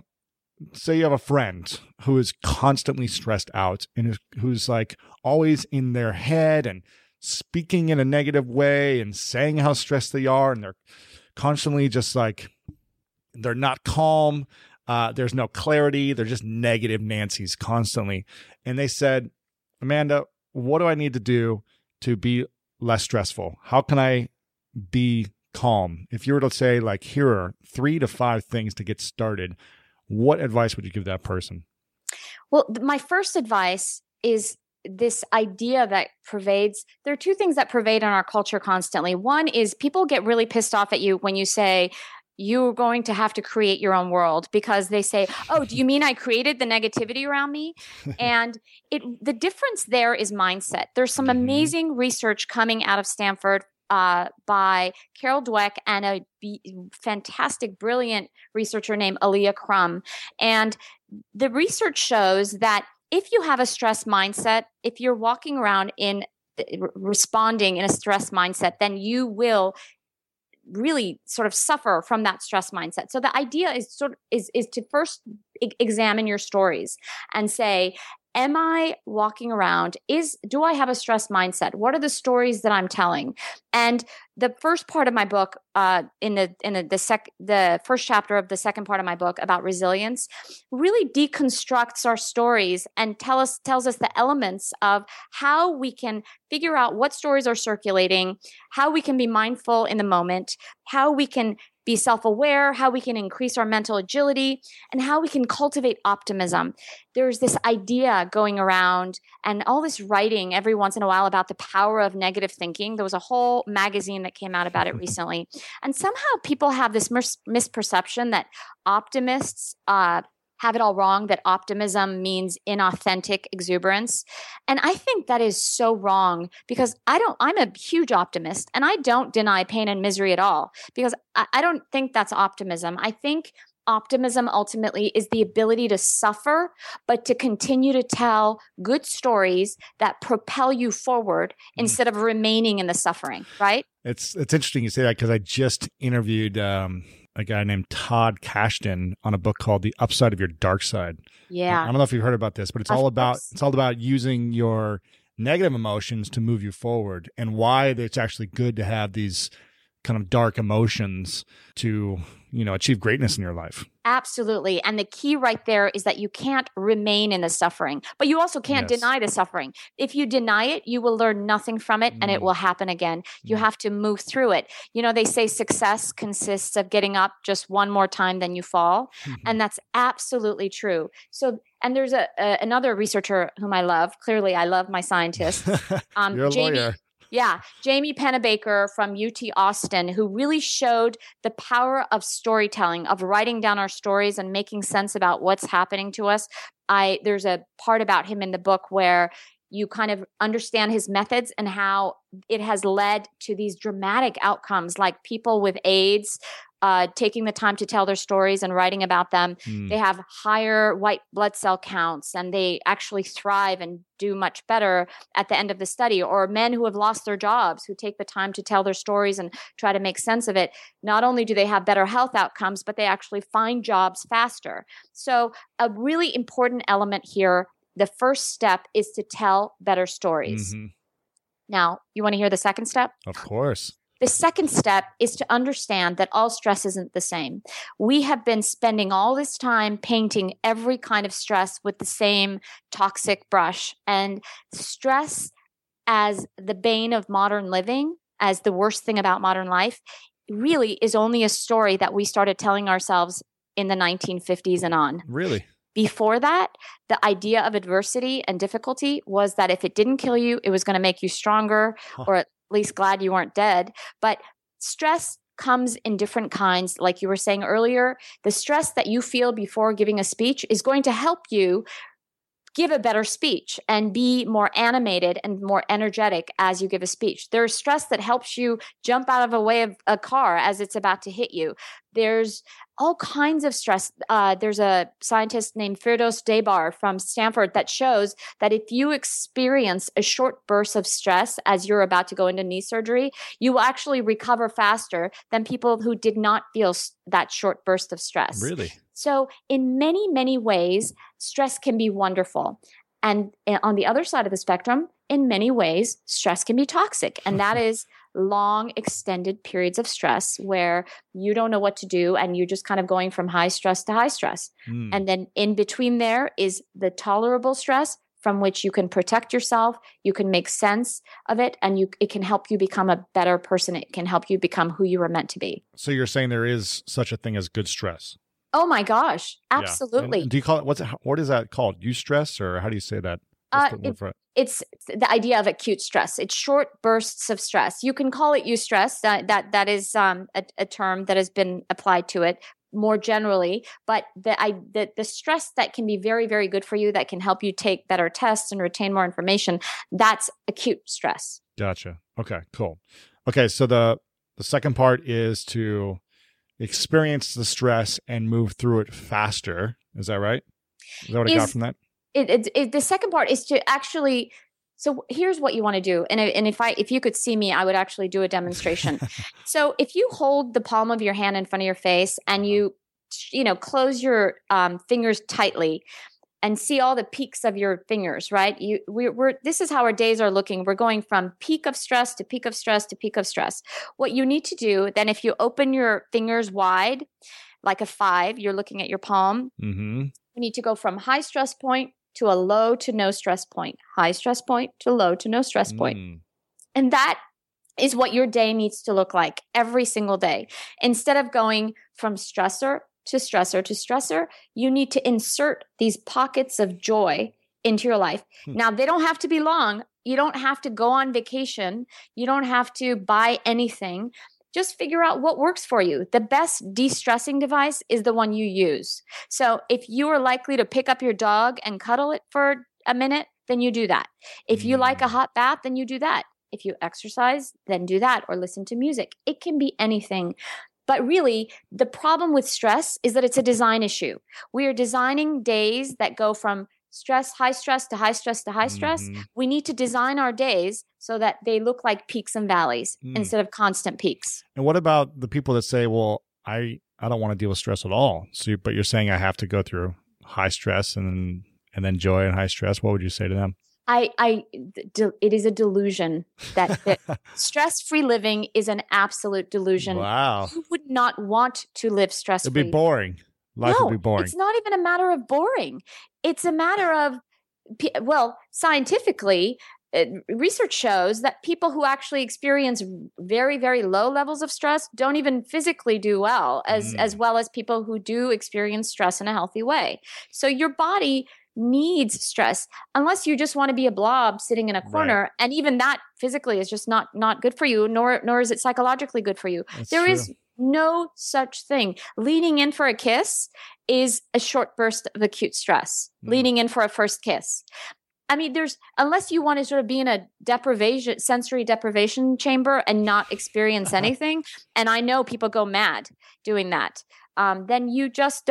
A: say you have a friend who is constantly stressed out and who's like always in their head and speaking in a negative way and saying how stressed they are, and they're constantly just like, they're not calm. There's no clarity. They're just negative Nancy's constantly. And they said, Amanda, what do I need to do to be less stressful? How can I be calm? If you were to say, like, here are 3 to 5 things to get started, what advice would you give that person?
E: Well, my first advice is this idea that pervades. There are 2 things that pervade in our culture constantly. One is people get really pissed off at you when you say you're going to have to create your own world, because they say, oh, do you mean I created the negativity around me? And the difference there is mindset. There's some amazing research coming out of Stanford by Carol Dweck and a fantastic, brilliant researcher named Alia Crum. And the research shows that if you have a stress mindset, if you're walking around responding in a stress mindset, then you will really sort of suffer from that stress mindset. So the idea is to first examine your stories and say, am I walking around? Do I have a stress mindset? What are the stories that I'm telling? And the first part of my book, in the first chapter of the second part of my book about resilience, really deconstructs our stories and tells us the elements of how we can figure out what stories are circulating, how we can be mindful in the moment, how we can be self-aware, how we can increase our mental agility, and how we can cultivate optimism. There's this idea going around and all this writing every once in a while about the power of negative thinking. There was a whole magazine that came out about it recently. And somehow people have this misperception that optimists have it all wrong, that optimism means inauthentic exuberance. And I think that is so wrong, because I'm a huge optimist and I don't deny pain and misery at all, because I don't think that's optimism. I think optimism ultimately is the ability to suffer, but to continue to tell good stories that propel you forward instead of remaining in the suffering, right?
A: It's interesting you say that, because I just interviewed a guy named Todd Kashdan on a book called The Upside of Your Dark Side.
E: Yeah.
A: I don't know if you've heard about this, but it's all about using your negative emotions to move you forward, and why it's actually good to have these kind of dark emotions to, achieve greatness in your life.
E: Absolutely. And the key right there is that you can't remain in the suffering, but you also can't deny the suffering. If you deny it, you will learn nothing from it and it will happen again. You have to move through it. They say success consists of getting up just one more time than you fall. And that's absolutely true. So, and there's another researcher whom I love. Clearly, I love my scientists.
A: You're a lawyer.
E: Yeah. Jamie Pennebaker from UT Austin, who really showed the power of storytelling, of writing down our stories and making sense about what's happening to us. There's a part about him in the book where you kind of understand his methods and how it has led to these dramatic outcomes, like people with AIDS taking the time to tell their stories and writing about them. They have higher white blood cell counts and they actually thrive and do much better at the end of the study. Or men who have lost their jobs, who take the time to tell their stories and try to make sense of it. Not only do they have better health outcomes, but they actually find jobs faster. So a really important element here, the first step is to tell better stories. Now, you want to hear the second step?
A: Of course.
E: The second step is to understand that all stress isn't the same. We have been spending all this time painting every kind of stress with the same toxic brush. And stress as the bane of modern living, as the worst thing about modern life, really is only a story that we started telling ourselves in the 1950s and on.
A: Really?
E: Before that, the idea of adversity and difficulty was that if it didn't kill you, it was going to make you stronger, or at least glad you weren't dead. But stress comes in different kinds. Like you were saying earlier, the stress that you feel before giving a speech is going to help you give a better speech and be more animated and more energetic as you give a speech. There's stress that helps you jump out of a way of a car as it's about to hit you. There's all kinds of stress. There's a scientist named Firdos Debar from Stanford that shows that if you experience a short burst of stress as you're about to go into knee surgery, you will actually recover faster than people who did not feel that short burst of stress.
A: Really?
E: So in many, many ways, stress can be wonderful. And on the other side of the spectrum, in many ways, stress can be toxic. And that is long, extended periods of stress where you don't know what to do and you're just kind of going from high stress to high stress. And then in between there is the tolerable stress from which you can protect yourself, you can make sense of it, and it can help you become a better person. It can help you become who you were meant to be.
A: So you're saying there is such a thing as good stress?
E: Oh my gosh, absolutely.
A: Yeah. And do you call it, what is that called? Eustress, or how do you say that?
E: It's the idea of acute stress. It's short bursts of stress. You can call it eustress. That is a term that has been applied to it more generally. But the stress that can be very, very good for you, that can help you take better tests and retain more information, that's acute stress.
A: Gotcha. Okay, cool. Okay, so the second part is to experience the stress and move through it faster. Is that right? Is that what I got from that?
E: The second part is to actually. So here's what you want to do, and if you could see me, I would actually do a demonstration. So if you hold the palm of your hand in front of your face and you close your fingers tightly and see all the peaks of your fingers, right? This is how our days are looking. We're going from peak of stress to peak of stress to peak of stress. What you need to do then, if you open your fingers wide, like a 5, you're looking at your palm. You need to go from high stress point to a low to no stress point, high stress point to low to no stress point. And that is what your day needs to look like every single day. Instead of going from stressor to stressor to stressor, you need to insert these pockets of joy into your life. Now, they don't have to be long. You don't have to go on vacation. You don't have to buy anything. Just figure out what works for you. The best de-stressing device is the one you use. So if you are likely to pick up your dog and cuddle it for a minute, then you do that. If you like a hot bath, then you do that. If you exercise, then do that, or listen to music. It can be anything. But really, the problem with stress is that it's a design issue. We are designing days that go from high stress to high stress to high stress. We need to design our days so that they look like peaks and valleys instead of constant peaks.
A: And what about the people that say, well, I don't want to deal with stress at all. But you're saying I have to go through high stress and then joy and high stress. What would you say to them?
E: It is a delusion that stress-free living is an absolute delusion.
A: Wow.
E: You would not want to live stress-free.
A: It'd be boring. Life would be boring.
E: It's not even a matter of boring. It's a matter of, scientifically, research shows that people who actually experience very, very low levels of stress don't even physically do well as well as people who do experience stress in a healthy way. So your body needs stress, unless you just want to be a blob sitting in a corner.
A: Right.
E: And even that physically is just not good for you, nor is it psychologically good for you. There is no such thing. Leaning in for a kiss is a short burst of acute stress. Leaning in for a first kiss. I mean, unless you want to sort of be in a sensory deprivation chamber and not experience anything. And I know people go mad doing that. Then you just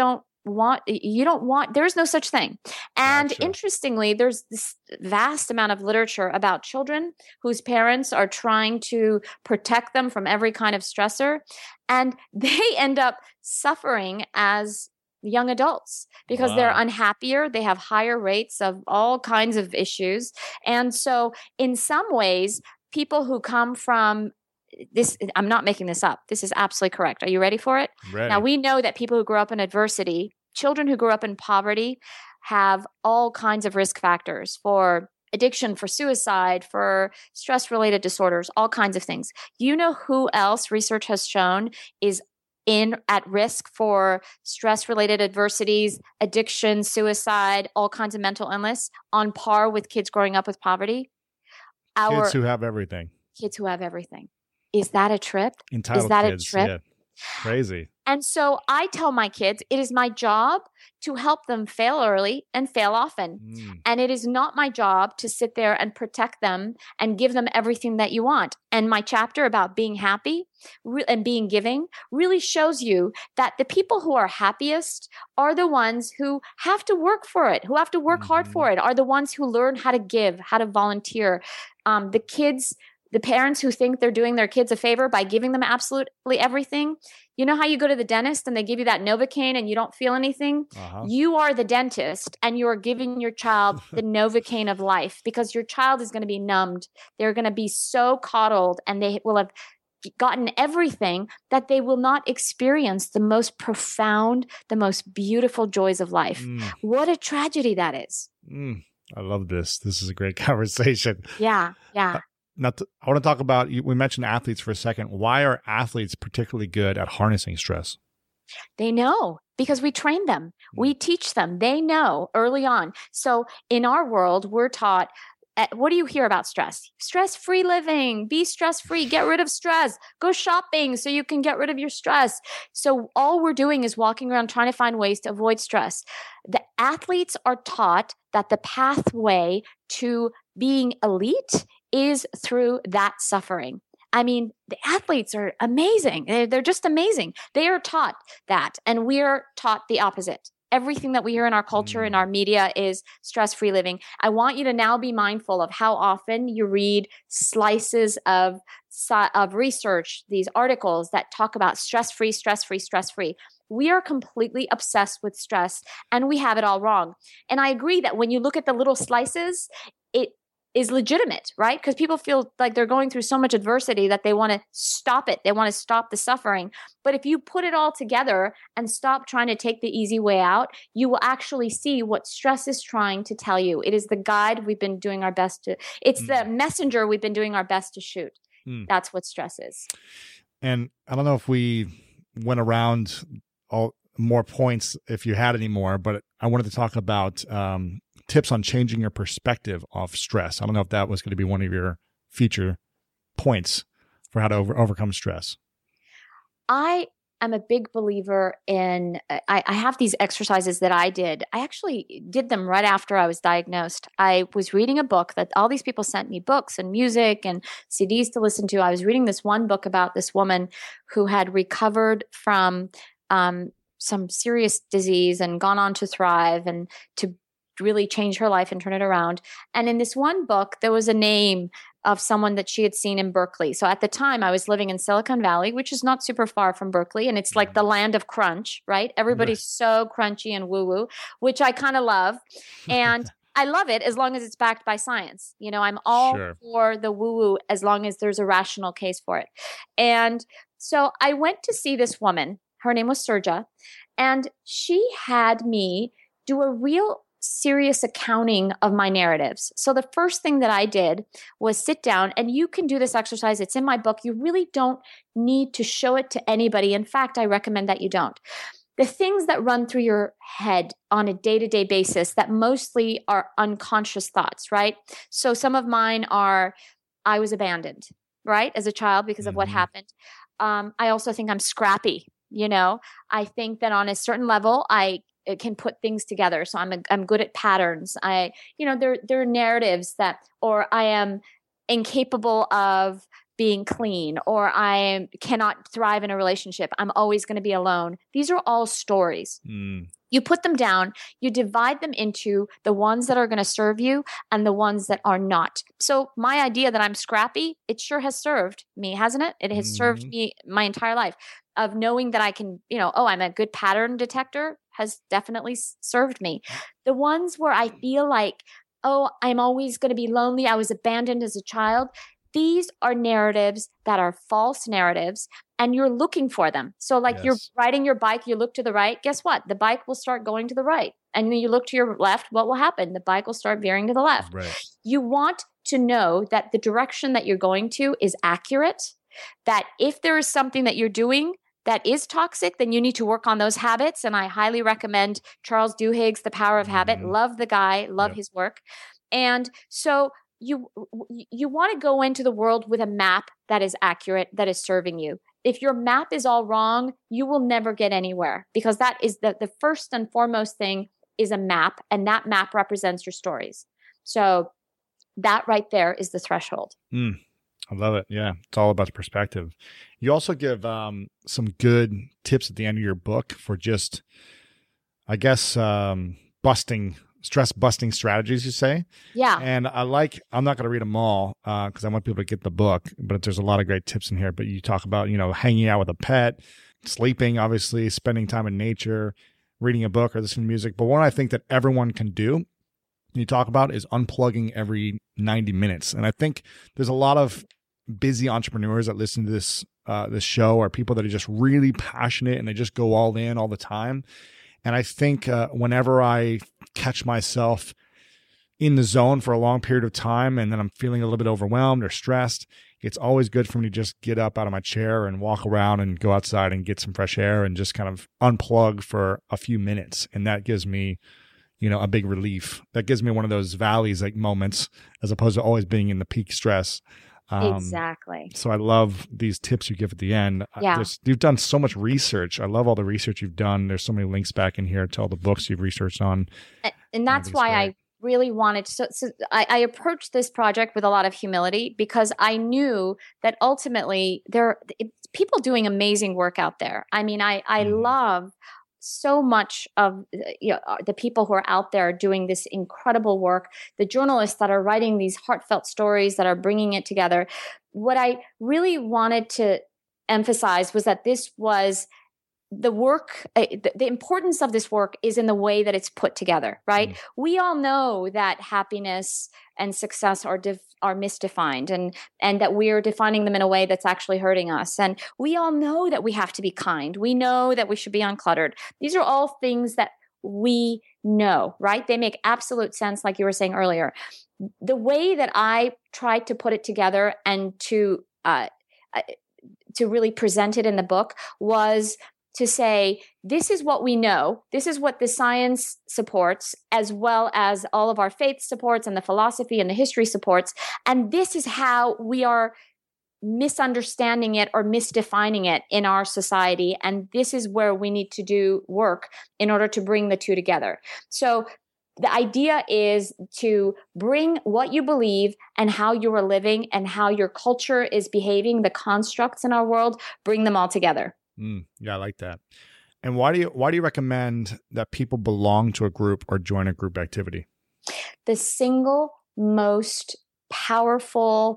E: there's no such thing. And interestingly, there's this vast amount of literature about children whose parents are trying to protect them from every kind of stressor. And they end up suffering as young adults because they're unhappier. They have higher rates of all kinds of issues. And so in some ways, people who come from this, I'm not making this up. This is absolutely correct. Are you ready for it?
A: Ready.
E: Now, we know that people who grew up in adversity, children who grew up in poverty, have all kinds of risk factors for addiction, for suicide, for stress-related disorders, all kinds of things. Do you know who else research has shown is at risk for stress-related adversities, addiction, suicide, all kinds of mental illness, on par with kids growing up with poverty?
A: Kids who have everything.
E: Kids who have everything. Is that a trip?
A: Entitled
E: Is that
A: kids,
E: a trip?
A: Yeah. Crazy.
E: And so I tell my kids, it is my job to help them fail early and fail often. And it is not my job to sit there and protect them and give them everything that you want. And my chapter about being happy and being giving really shows you that the people who are happiest are the ones who have to work for it, who have to work hard for it, are the ones who learn how to give, how to volunteer. The parents who think they're doing their kids a favor by giving them absolutely everything. You know how you go to the dentist and they give you that Novocaine and you don't feel anything? You are the dentist and you are giving your child the Novocaine of life because your child is going to be numbed. They're going to be so coddled and they will have gotten everything that they will not experience the most profound, the most beautiful joys of life. What a tragedy that is.
A: I love this. This is a great conversation.
E: Yeah.
A: I want to talk about, we mentioned athletes for a second. Why are athletes particularly good at harnessing stress?
E: They know because we train them. We teach them. They know early on. So in our world, we're taught, what do you hear about stress? Stress-free living, be stress-free, get rid of stress, go shopping so you can get rid of your stress. So all we're doing is walking around trying to find ways to avoid stress. The athletes are taught that the pathway to being elite is through that suffering. I mean, the athletes are amazing. They're just amazing. They are taught that, and we're taught the opposite. Everything that we hear in our culture, in our media, is stress-free living. I want you to now be mindful of how often you read slices of research, these articles that talk about stress-free, stress-free, stress-free. We are completely obsessed with stress, and we have it all wrong. And I agree that when you look at the little slices, it is legitimate, right? Because people feel like they're going through so much adversity that they want to stop it. They want to stop the suffering. But if you put it all together and stop trying to take the easy way out, you will actually see what stress is trying to tell you. It is the guide we've been doing our best to, it's the messenger we've been doing our best to shoot. That's what stress is.
A: And I don't know if we went around all more points if you had any more, but I wanted to talk about tips on changing your perspective of stress. I don't know if that was going to be one of your feature points for how to overcome stress.
E: I am a big believer in, I have these exercises that I did. I actually did them right after I was diagnosed. I was reading a book that all these people sent me books and music and CDs to listen to. I was reading this one book about this woman who had recovered from some serious disease and gone on to thrive and to really change her life and turn it around. And in this one book, there was a name of someone that she had seen in Berkeley. So at the time I was living in Silicon Valley, which is not super far from Berkeley. And it's like the land of crunch, right? Everybody's so crunchy and woo-woo, which I kind of love. And I love it as long as it's backed by science. You know, I'm all for the woo-woo as long as there's a rational case for it. And so I went to see this woman. Her name was Surja. And she had me do a real serious accounting of my narratives. So the first thing that I did was sit down, and you can do this exercise. It's in my book. You really don't need to show it to anybody. In fact, I recommend that you don't. the things that run through your head on a day-to-day basis that mostly are unconscious thoughts, right? So some of mine are, I was abandoned, right, as a child because of what happened. I also think I'm scrappy. I think that on a certain level, I can put things together. So I'm good at patterns. There are narratives or I am incapable of being clean, or I cannot thrive in a relationship. I'm always going to be alone. These are all stories. You put them down, you divide them into the ones that are going to serve you and the ones that are not. So my idea that I'm scrappy, it sure has served me, hasn't it? It has served me my entire life, of knowing that I can, I'm a good pattern detector, has definitely served me. The ones where I feel like, I'm always going to be lonely, I was abandoned as a child, these are narratives that are false narratives, and you're looking for them. So You're riding your bike, you look to the right, guess what? The bike will start going to the right. And then you look to your left, what will happen? The bike will start veering to the left.
A: Right.
E: You want to know that the direction that you're going to is accurate, that if there is something that you're doing that is toxic, then you need to work on those habits. And I highly recommend Charles Duhigg's The Power of Habit. Love the guy, love his work. And so you want to go into the world with a map that is accurate, that is serving you. If your map is all wrong, you will never get anywhere, because that is the first and foremost thing is a map, and that map represents your stories. So that right there is the threshold.
A: I love it. Yeah. It's all about the perspective. You also give some good tips at the end of your book for just, I guess, stress busting strategies, you say.
E: Yeah.
A: And I'm not going to read them all because I want people to get the book, but there's a lot of great tips in here. But you talk about, hanging out with a pet, sleeping, obviously, spending time in nature, reading a book or listening to music. But one I think that everyone can do, you talk about, is unplugging every 90 minutes. And I think there's a lot of busy entrepreneurs that listen to this show, or people that are just really passionate and they just go all in all the time. And I think whenever I catch myself in the zone for a long period of time and then I'm feeling a little bit overwhelmed or stressed, it's always good for me to just get up out of my chair and walk around and go outside and get some fresh air and just kind of unplug for a few minutes. And that gives me, a big relief. That gives me one of those valleys like moments, as opposed to always being in the peak stress.
E: Exactly.
A: So I love these tips you give at the end.
E: Yeah.
A: You've done so much research. I love all the research you've done. There's so many links back in here to all the books you've researched on.
E: And that's why I really wanted to. So I approached this project with a lot of humility, because I knew that ultimately there are people doing amazing work out there. I mean, I love so much of the people who are out there doing this incredible work, the journalists that are writing these heartfelt stories, that are bringing it together. What I really wanted to emphasize was that this was the work, the importance of this work is in the way that it's put together, right? We all know that happiness and success are misdefined, and that we're defining them in a way that's actually hurting us. And we all know that we have to be kind. We know that we should be uncluttered. These are all things that we know, right? They make absolute sense, like you were saying earlier. The way that I tried to put it together and to really present it in the book was to say, this is what we know. This is what the science supports, as well as all of our faith supports and the philosophy and the history supports. And this is how we are misunderstanding it or misdefining it in our society. And this is where we need to do work in order to bring the two together. So the idea is to bring what you believe and how you are living and how your culture is behaving, the constructs in our world, bring them all together.
A: Yeah, I like that. And why do you recommend that people belong to a group or join a group activity?
E: The single most powerful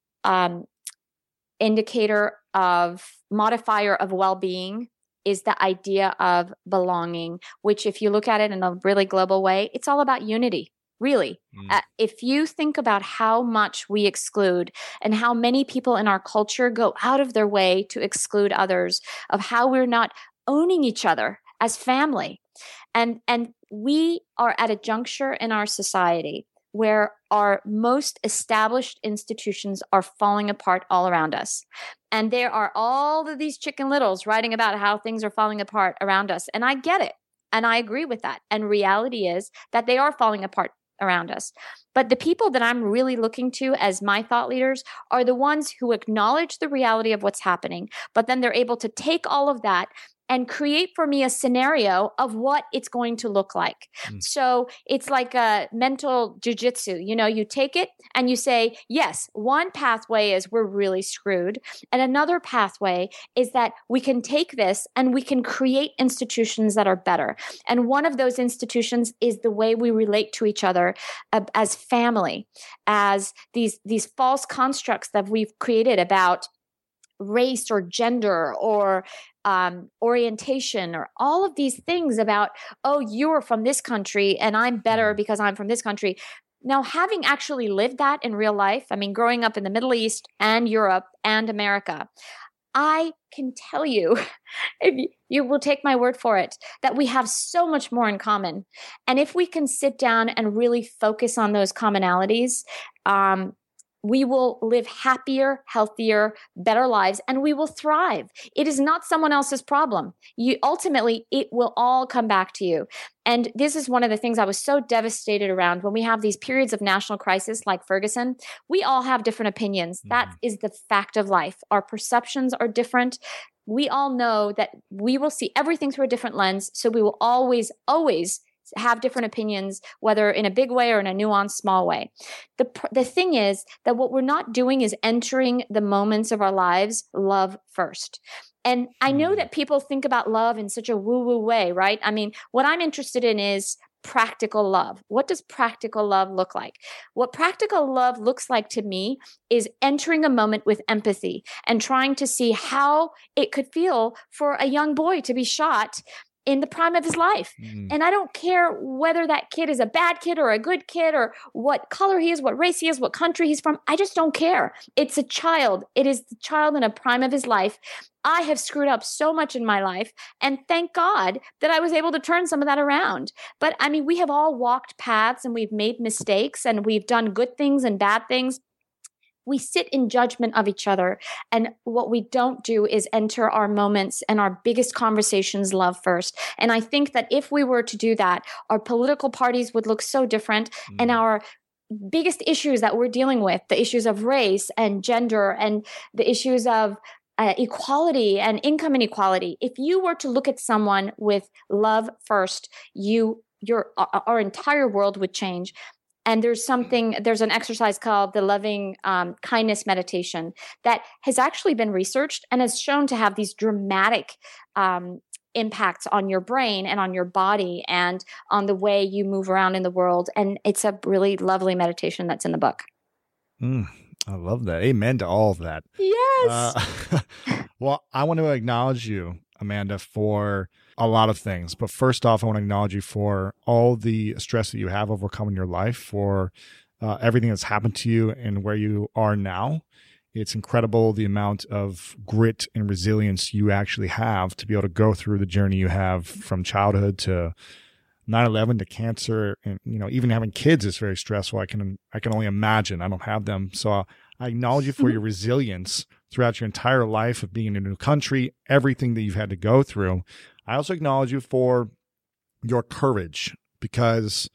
E: modifier of well-being is the idea of belonging, which, if you look at it in a really global way, it's all about unity. Really, if you think about how much we exclude and how many people in our culture go out of their way to exclude others, of how we're not owning each other as family. And we are at a juncture in our society where our most established institutions are falling apart all around us. And there are all of these Chicken Littles writing about how things are falling apart around us. And I get it. And I agree with that. And reality is that they are falling apart around us. But the people that I'm really looking to as my thought leaders are the ones who acknowledge the reality of what's happening, but then they're able to take all of that and create for me a scenario of what it's going to look like. So it's like a mental jujitsu. You take it and you say, yes, one pathway is we're really screwed. And another pathway is that we can take this and we can create institutions that are better. And one of those institutions is the way we relate to each other as family, as these false constructs that we've created about race or gender or orientation or all of these things about, oh, you're from this country and I'm better because I'm from this country. Now, having actually lived that in real life, I mean, growing up in the Middle East and Europe and America, I can tell you, if you will take my word for it, that we have so much more in common. And if we can sit down and really focus on those commonalities, we will live happier, healthier, better lives, and we will thrive. It is not someone else's problem. Ultimately, it will all come back to you. And this is one of the things I was so devastated around when we have these periods of national crisis like Ferguson. We all have different opinions. That is the fact of life. Our perceptions are different. We all know that we will see everything through a different lens. So we will always have different opinions, whether in a big way or in a nuanced, small way. The thing is that what we're not doing is entering the moments of our lives love first. And I know that people think about love in such a woo-woo way, right? I mean, what I'm interested in is practical love. What does practical love look like? What practical love looks like to me is entering a moment with empathy and trying to see how it could feel for a young boy to be shot in the prime of his life. And I don't care whether that kid is a bad kid or a good kid or what color he is, what race he is, what country he's from. I just don't care. It's a child. It is the child in a prime of his life. I have screwed up so much in my life. And thank God that I was able to turn some of that around. But I mean, we have all walked paths and we've made mistakes and we've done good things and bad things. We sit in judgment of each other. And what we don't do is enter our moments and our biggest conversations love first. And I think that if we were to do that, our political parties would look so different and our biggest issues that we're dealing with, the issues of race and gender and the issues of equality and income inequality. If you were to look at someone with love first, our entire world would change. And there's an exercise called the loving kindness meditation that has actually been researched and has shown to have these dramatic impacts on your brain and on your body and on the way you move around in the world. And it's a really lovely meditation that's in the book.
A: I love that. Amen to all of that.
E: Yes.
A: Well, I want to acknowledge you, Amanda, for a lot of things. But first off, I want to acknowledge you for all the stress that you have overcome in your life, for everything that's happened to you and where you are now. It's incredible the amount of grit and resilience you actually have to be able to go through the journey you have from childhood to 9/11 to cancer. And, even having kids is very stressful. I can only imagine. I don't have them. So I acknowledge you for your resilience throughout your entire life of being in a new country, everything that you've had to go through. I also acknowledge you for your courage, because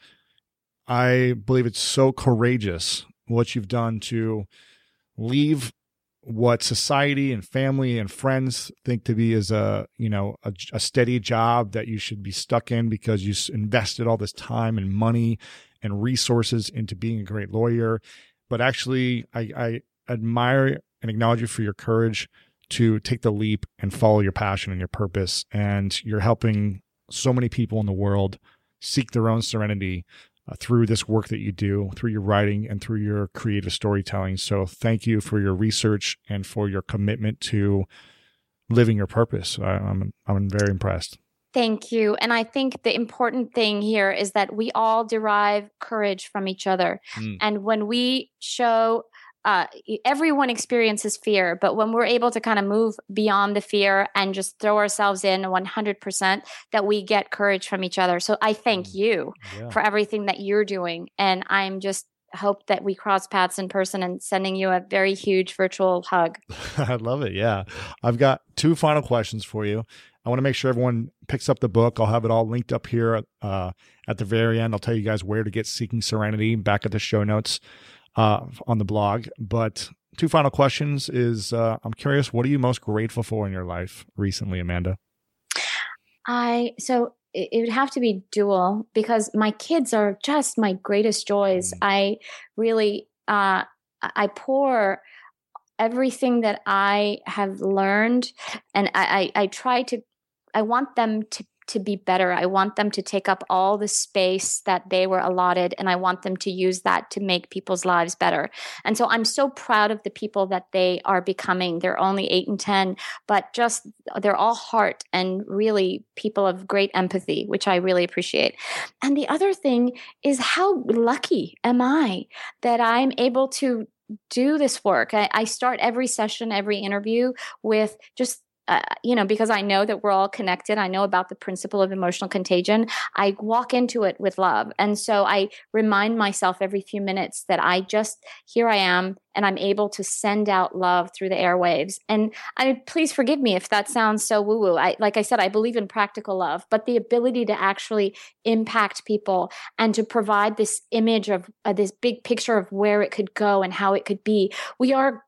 A: I believe it's so courageous what you've done to leave what society and family and friends think to be as a steady job that you should be stuck in because you invested all this time and money and resources into being a great lawyer. But actually, I admire and acknowledge you for your courage to take the leap and follow your passion and your purpose. And you're helping so many people in the world seek their own serenity through this work that you do, through your writing and through your creative storytelling. So thank you for your research and for your commitment to living your purpose. I'm very impressed.
E: Thank you. And I think the important thing here is that we all derive courage from each other. And when we show everyone experiences fear, but when we're able to kind of move beyond the fear and just throw ourselves in 100%, that we get courage from each other. So I thank you for everything that you're doing. And I'm just hope that we cross paths in person, and sending you a very huge virtual hug.
A: I love it. Yeah. I've got 2 final questions for you. I want to make sure everyone picks up the book. I'll have it all linked up here at the very end. I'll tell you guys where to get Seeking Serenity back at the show notes on the blog. But 2 final questions is, I'm curious, what are you most grateful for in your life recently, Amanda?
E: So it would have to be dual, because my kids are just my greatest joys. I really, I pour everything that I have learned, and I want them to be better. I want them to take up all the space that they were allotted, and I want them to use that to make people's lives better. And so I'm so proud of the people that they are becoming. They're only 8 and 10, but just they're all heart and really people of great empathy, which I really appreciate. And the other thing is, how lucky am I that I'm able to do this work. I start every session, every interview with just because I know that we're all connected. I know about the principle of emotional contagion. I walk into it with love. And so I remind myself every few minutes that here I am, and I'm able to send out love through the airwaves. And please forgive me if that sounds so woo-woo. Like I said, I believe in practical love, but the ability to actually impact people and to provide this image of this big picture of where it could go and how it could be. We're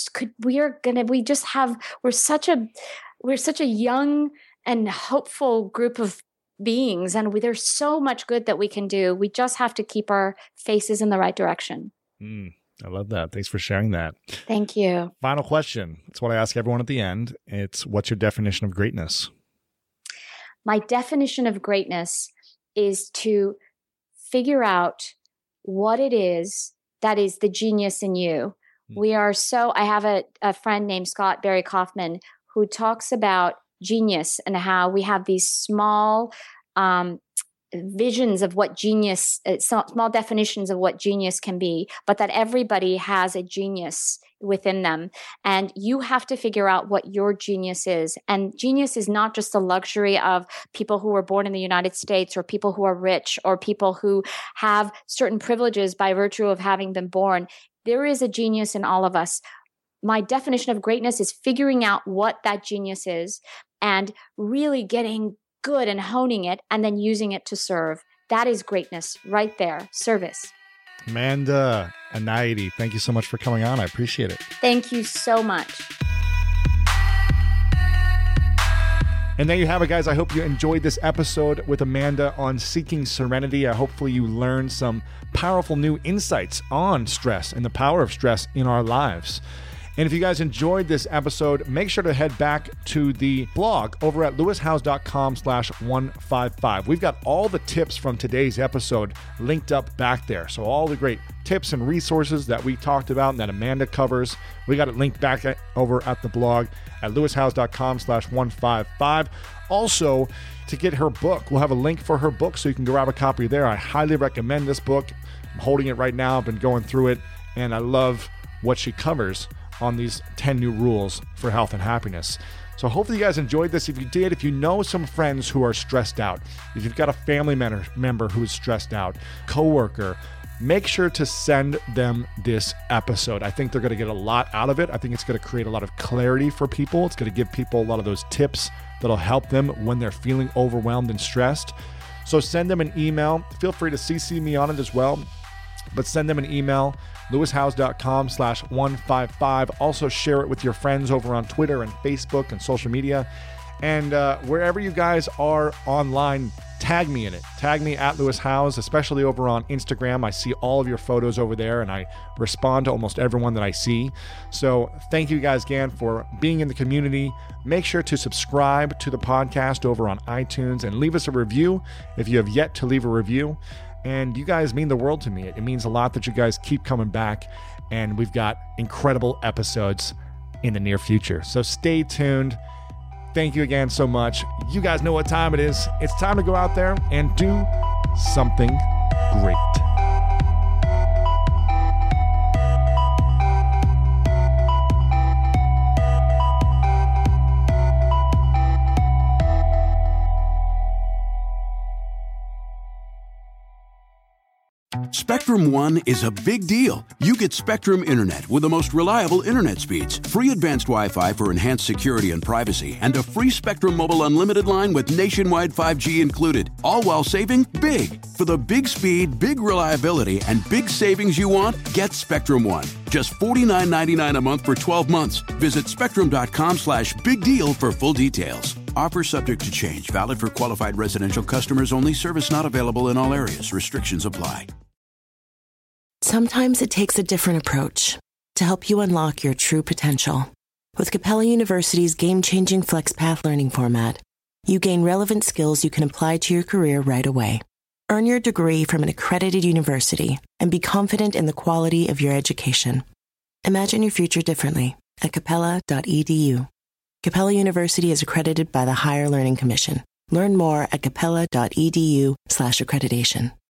E: such a young and hopeful group of beings, and there's so much good that we can do. We just have to keep our faces in the right direction.
A: I love that. Thanks for sharing that.
E: Thank you.
A: Final question. It's what I ask everyone at the end. It's, what's your definition of greatness?
E: My definition of greatness is to figure out what it is that is the genius in you. I have a friend named Scott Barry Kaufman who talks about genius and how we have these small visions of what genius, small definitions of what genius can be, but that everybody has a genius within them. And you have to figure out what your genius is. And genius is not just the luxury of people who were born in the United States, or people who are rich, or people who have certain privileges by virtue of having been born. There is a genius in all of us. My definition of greatness is figuring out what that genius is and really getting good and honing it, and then using it to serve. That is greatness right there. Service.
A: Amanda Anayati, thank you so much for coming on. I appreciate it.
E: Thank you so much.
A: And there you have it, guys. I hope you enjoyed this episode with Amanda on Seeking Serenity. Hopefully you learned some powerful new insights on stress and the power of stress in our lives. And if you guys enjoyed this episode, make sure to head back to the blog over at lewishowes.com/155. We've got all the tips from today's episode linked up back there. So all the great tips and resources that we talked about and that Amanda covers, we got it linked back over at the blog at lewishowes.com/155. Also, to get her book, we'll have a link for her book so you can grab a copy there. I highly recommend this book. I'm holding it right now. I've been going through it, and I love what she covers on these 10 new rules for health and happiness. So hopefully you guys enjoyed this. If you did, if you know some friends who are stressed out, if you've got a family member who is stressed out, coworker, make sure to send them this episode. I think they're going to get a lot out of it. I think it's going to create a lot of clarity for people. It's going to give people a lot of those tips that'll help them when they're feeling overwhelmed and stressed. So send them an email. Feel free to CC me on it as well, but send them an email, lewishowes.com/155. Also share it with your friends over on Twitter and Facebook and social media. And wherever you guys are online, tag me in it. Tag me at Lewis Howes, especially over on Instagram. I see all of your photos over there, and I respond to almost everyone that I see. So thank you guys again for being in the community. Make sure to subscribe to the podcast over on iTunes and leave us a review if you have yet to leave a review. And you guys mean the world to me. It means a lot that you guys keep coming back, and we've got incredible episodes in the near future. So stay tuned. Thank you again so much. You guys know what time it is. It's time to go out there and do something great.
F: Spectrum One is a big deal. You get Spectrum Internet with the most reliable internet speeds, free advanced Wi-Fi for enhanced security and privacy, and a free Spectrum Mobile unlimited line with nationwide 5G included, all while saving big. For the big speed, big reliability, and big savings you want, get Spectrum One. Just $49.99 a month for 12 months. Visit spectrum.com/big deal for full details. Offer subject to change. Valid for qualified residential customers only. Service not available in all areas. Restrictions apply.
G: Sometimes it takes a different approach to help you unlock your true potential. With Capella University's game-changing FlexPath learning format, you gain relevant skills you can apply to your career right away. Earn your degree from an accredited university and be confident in the quality of your education. Imagine your future differently at capella.edu. Capella University is accredited by the Higher Learning Commission. Learn more at capella.edu/accreditation.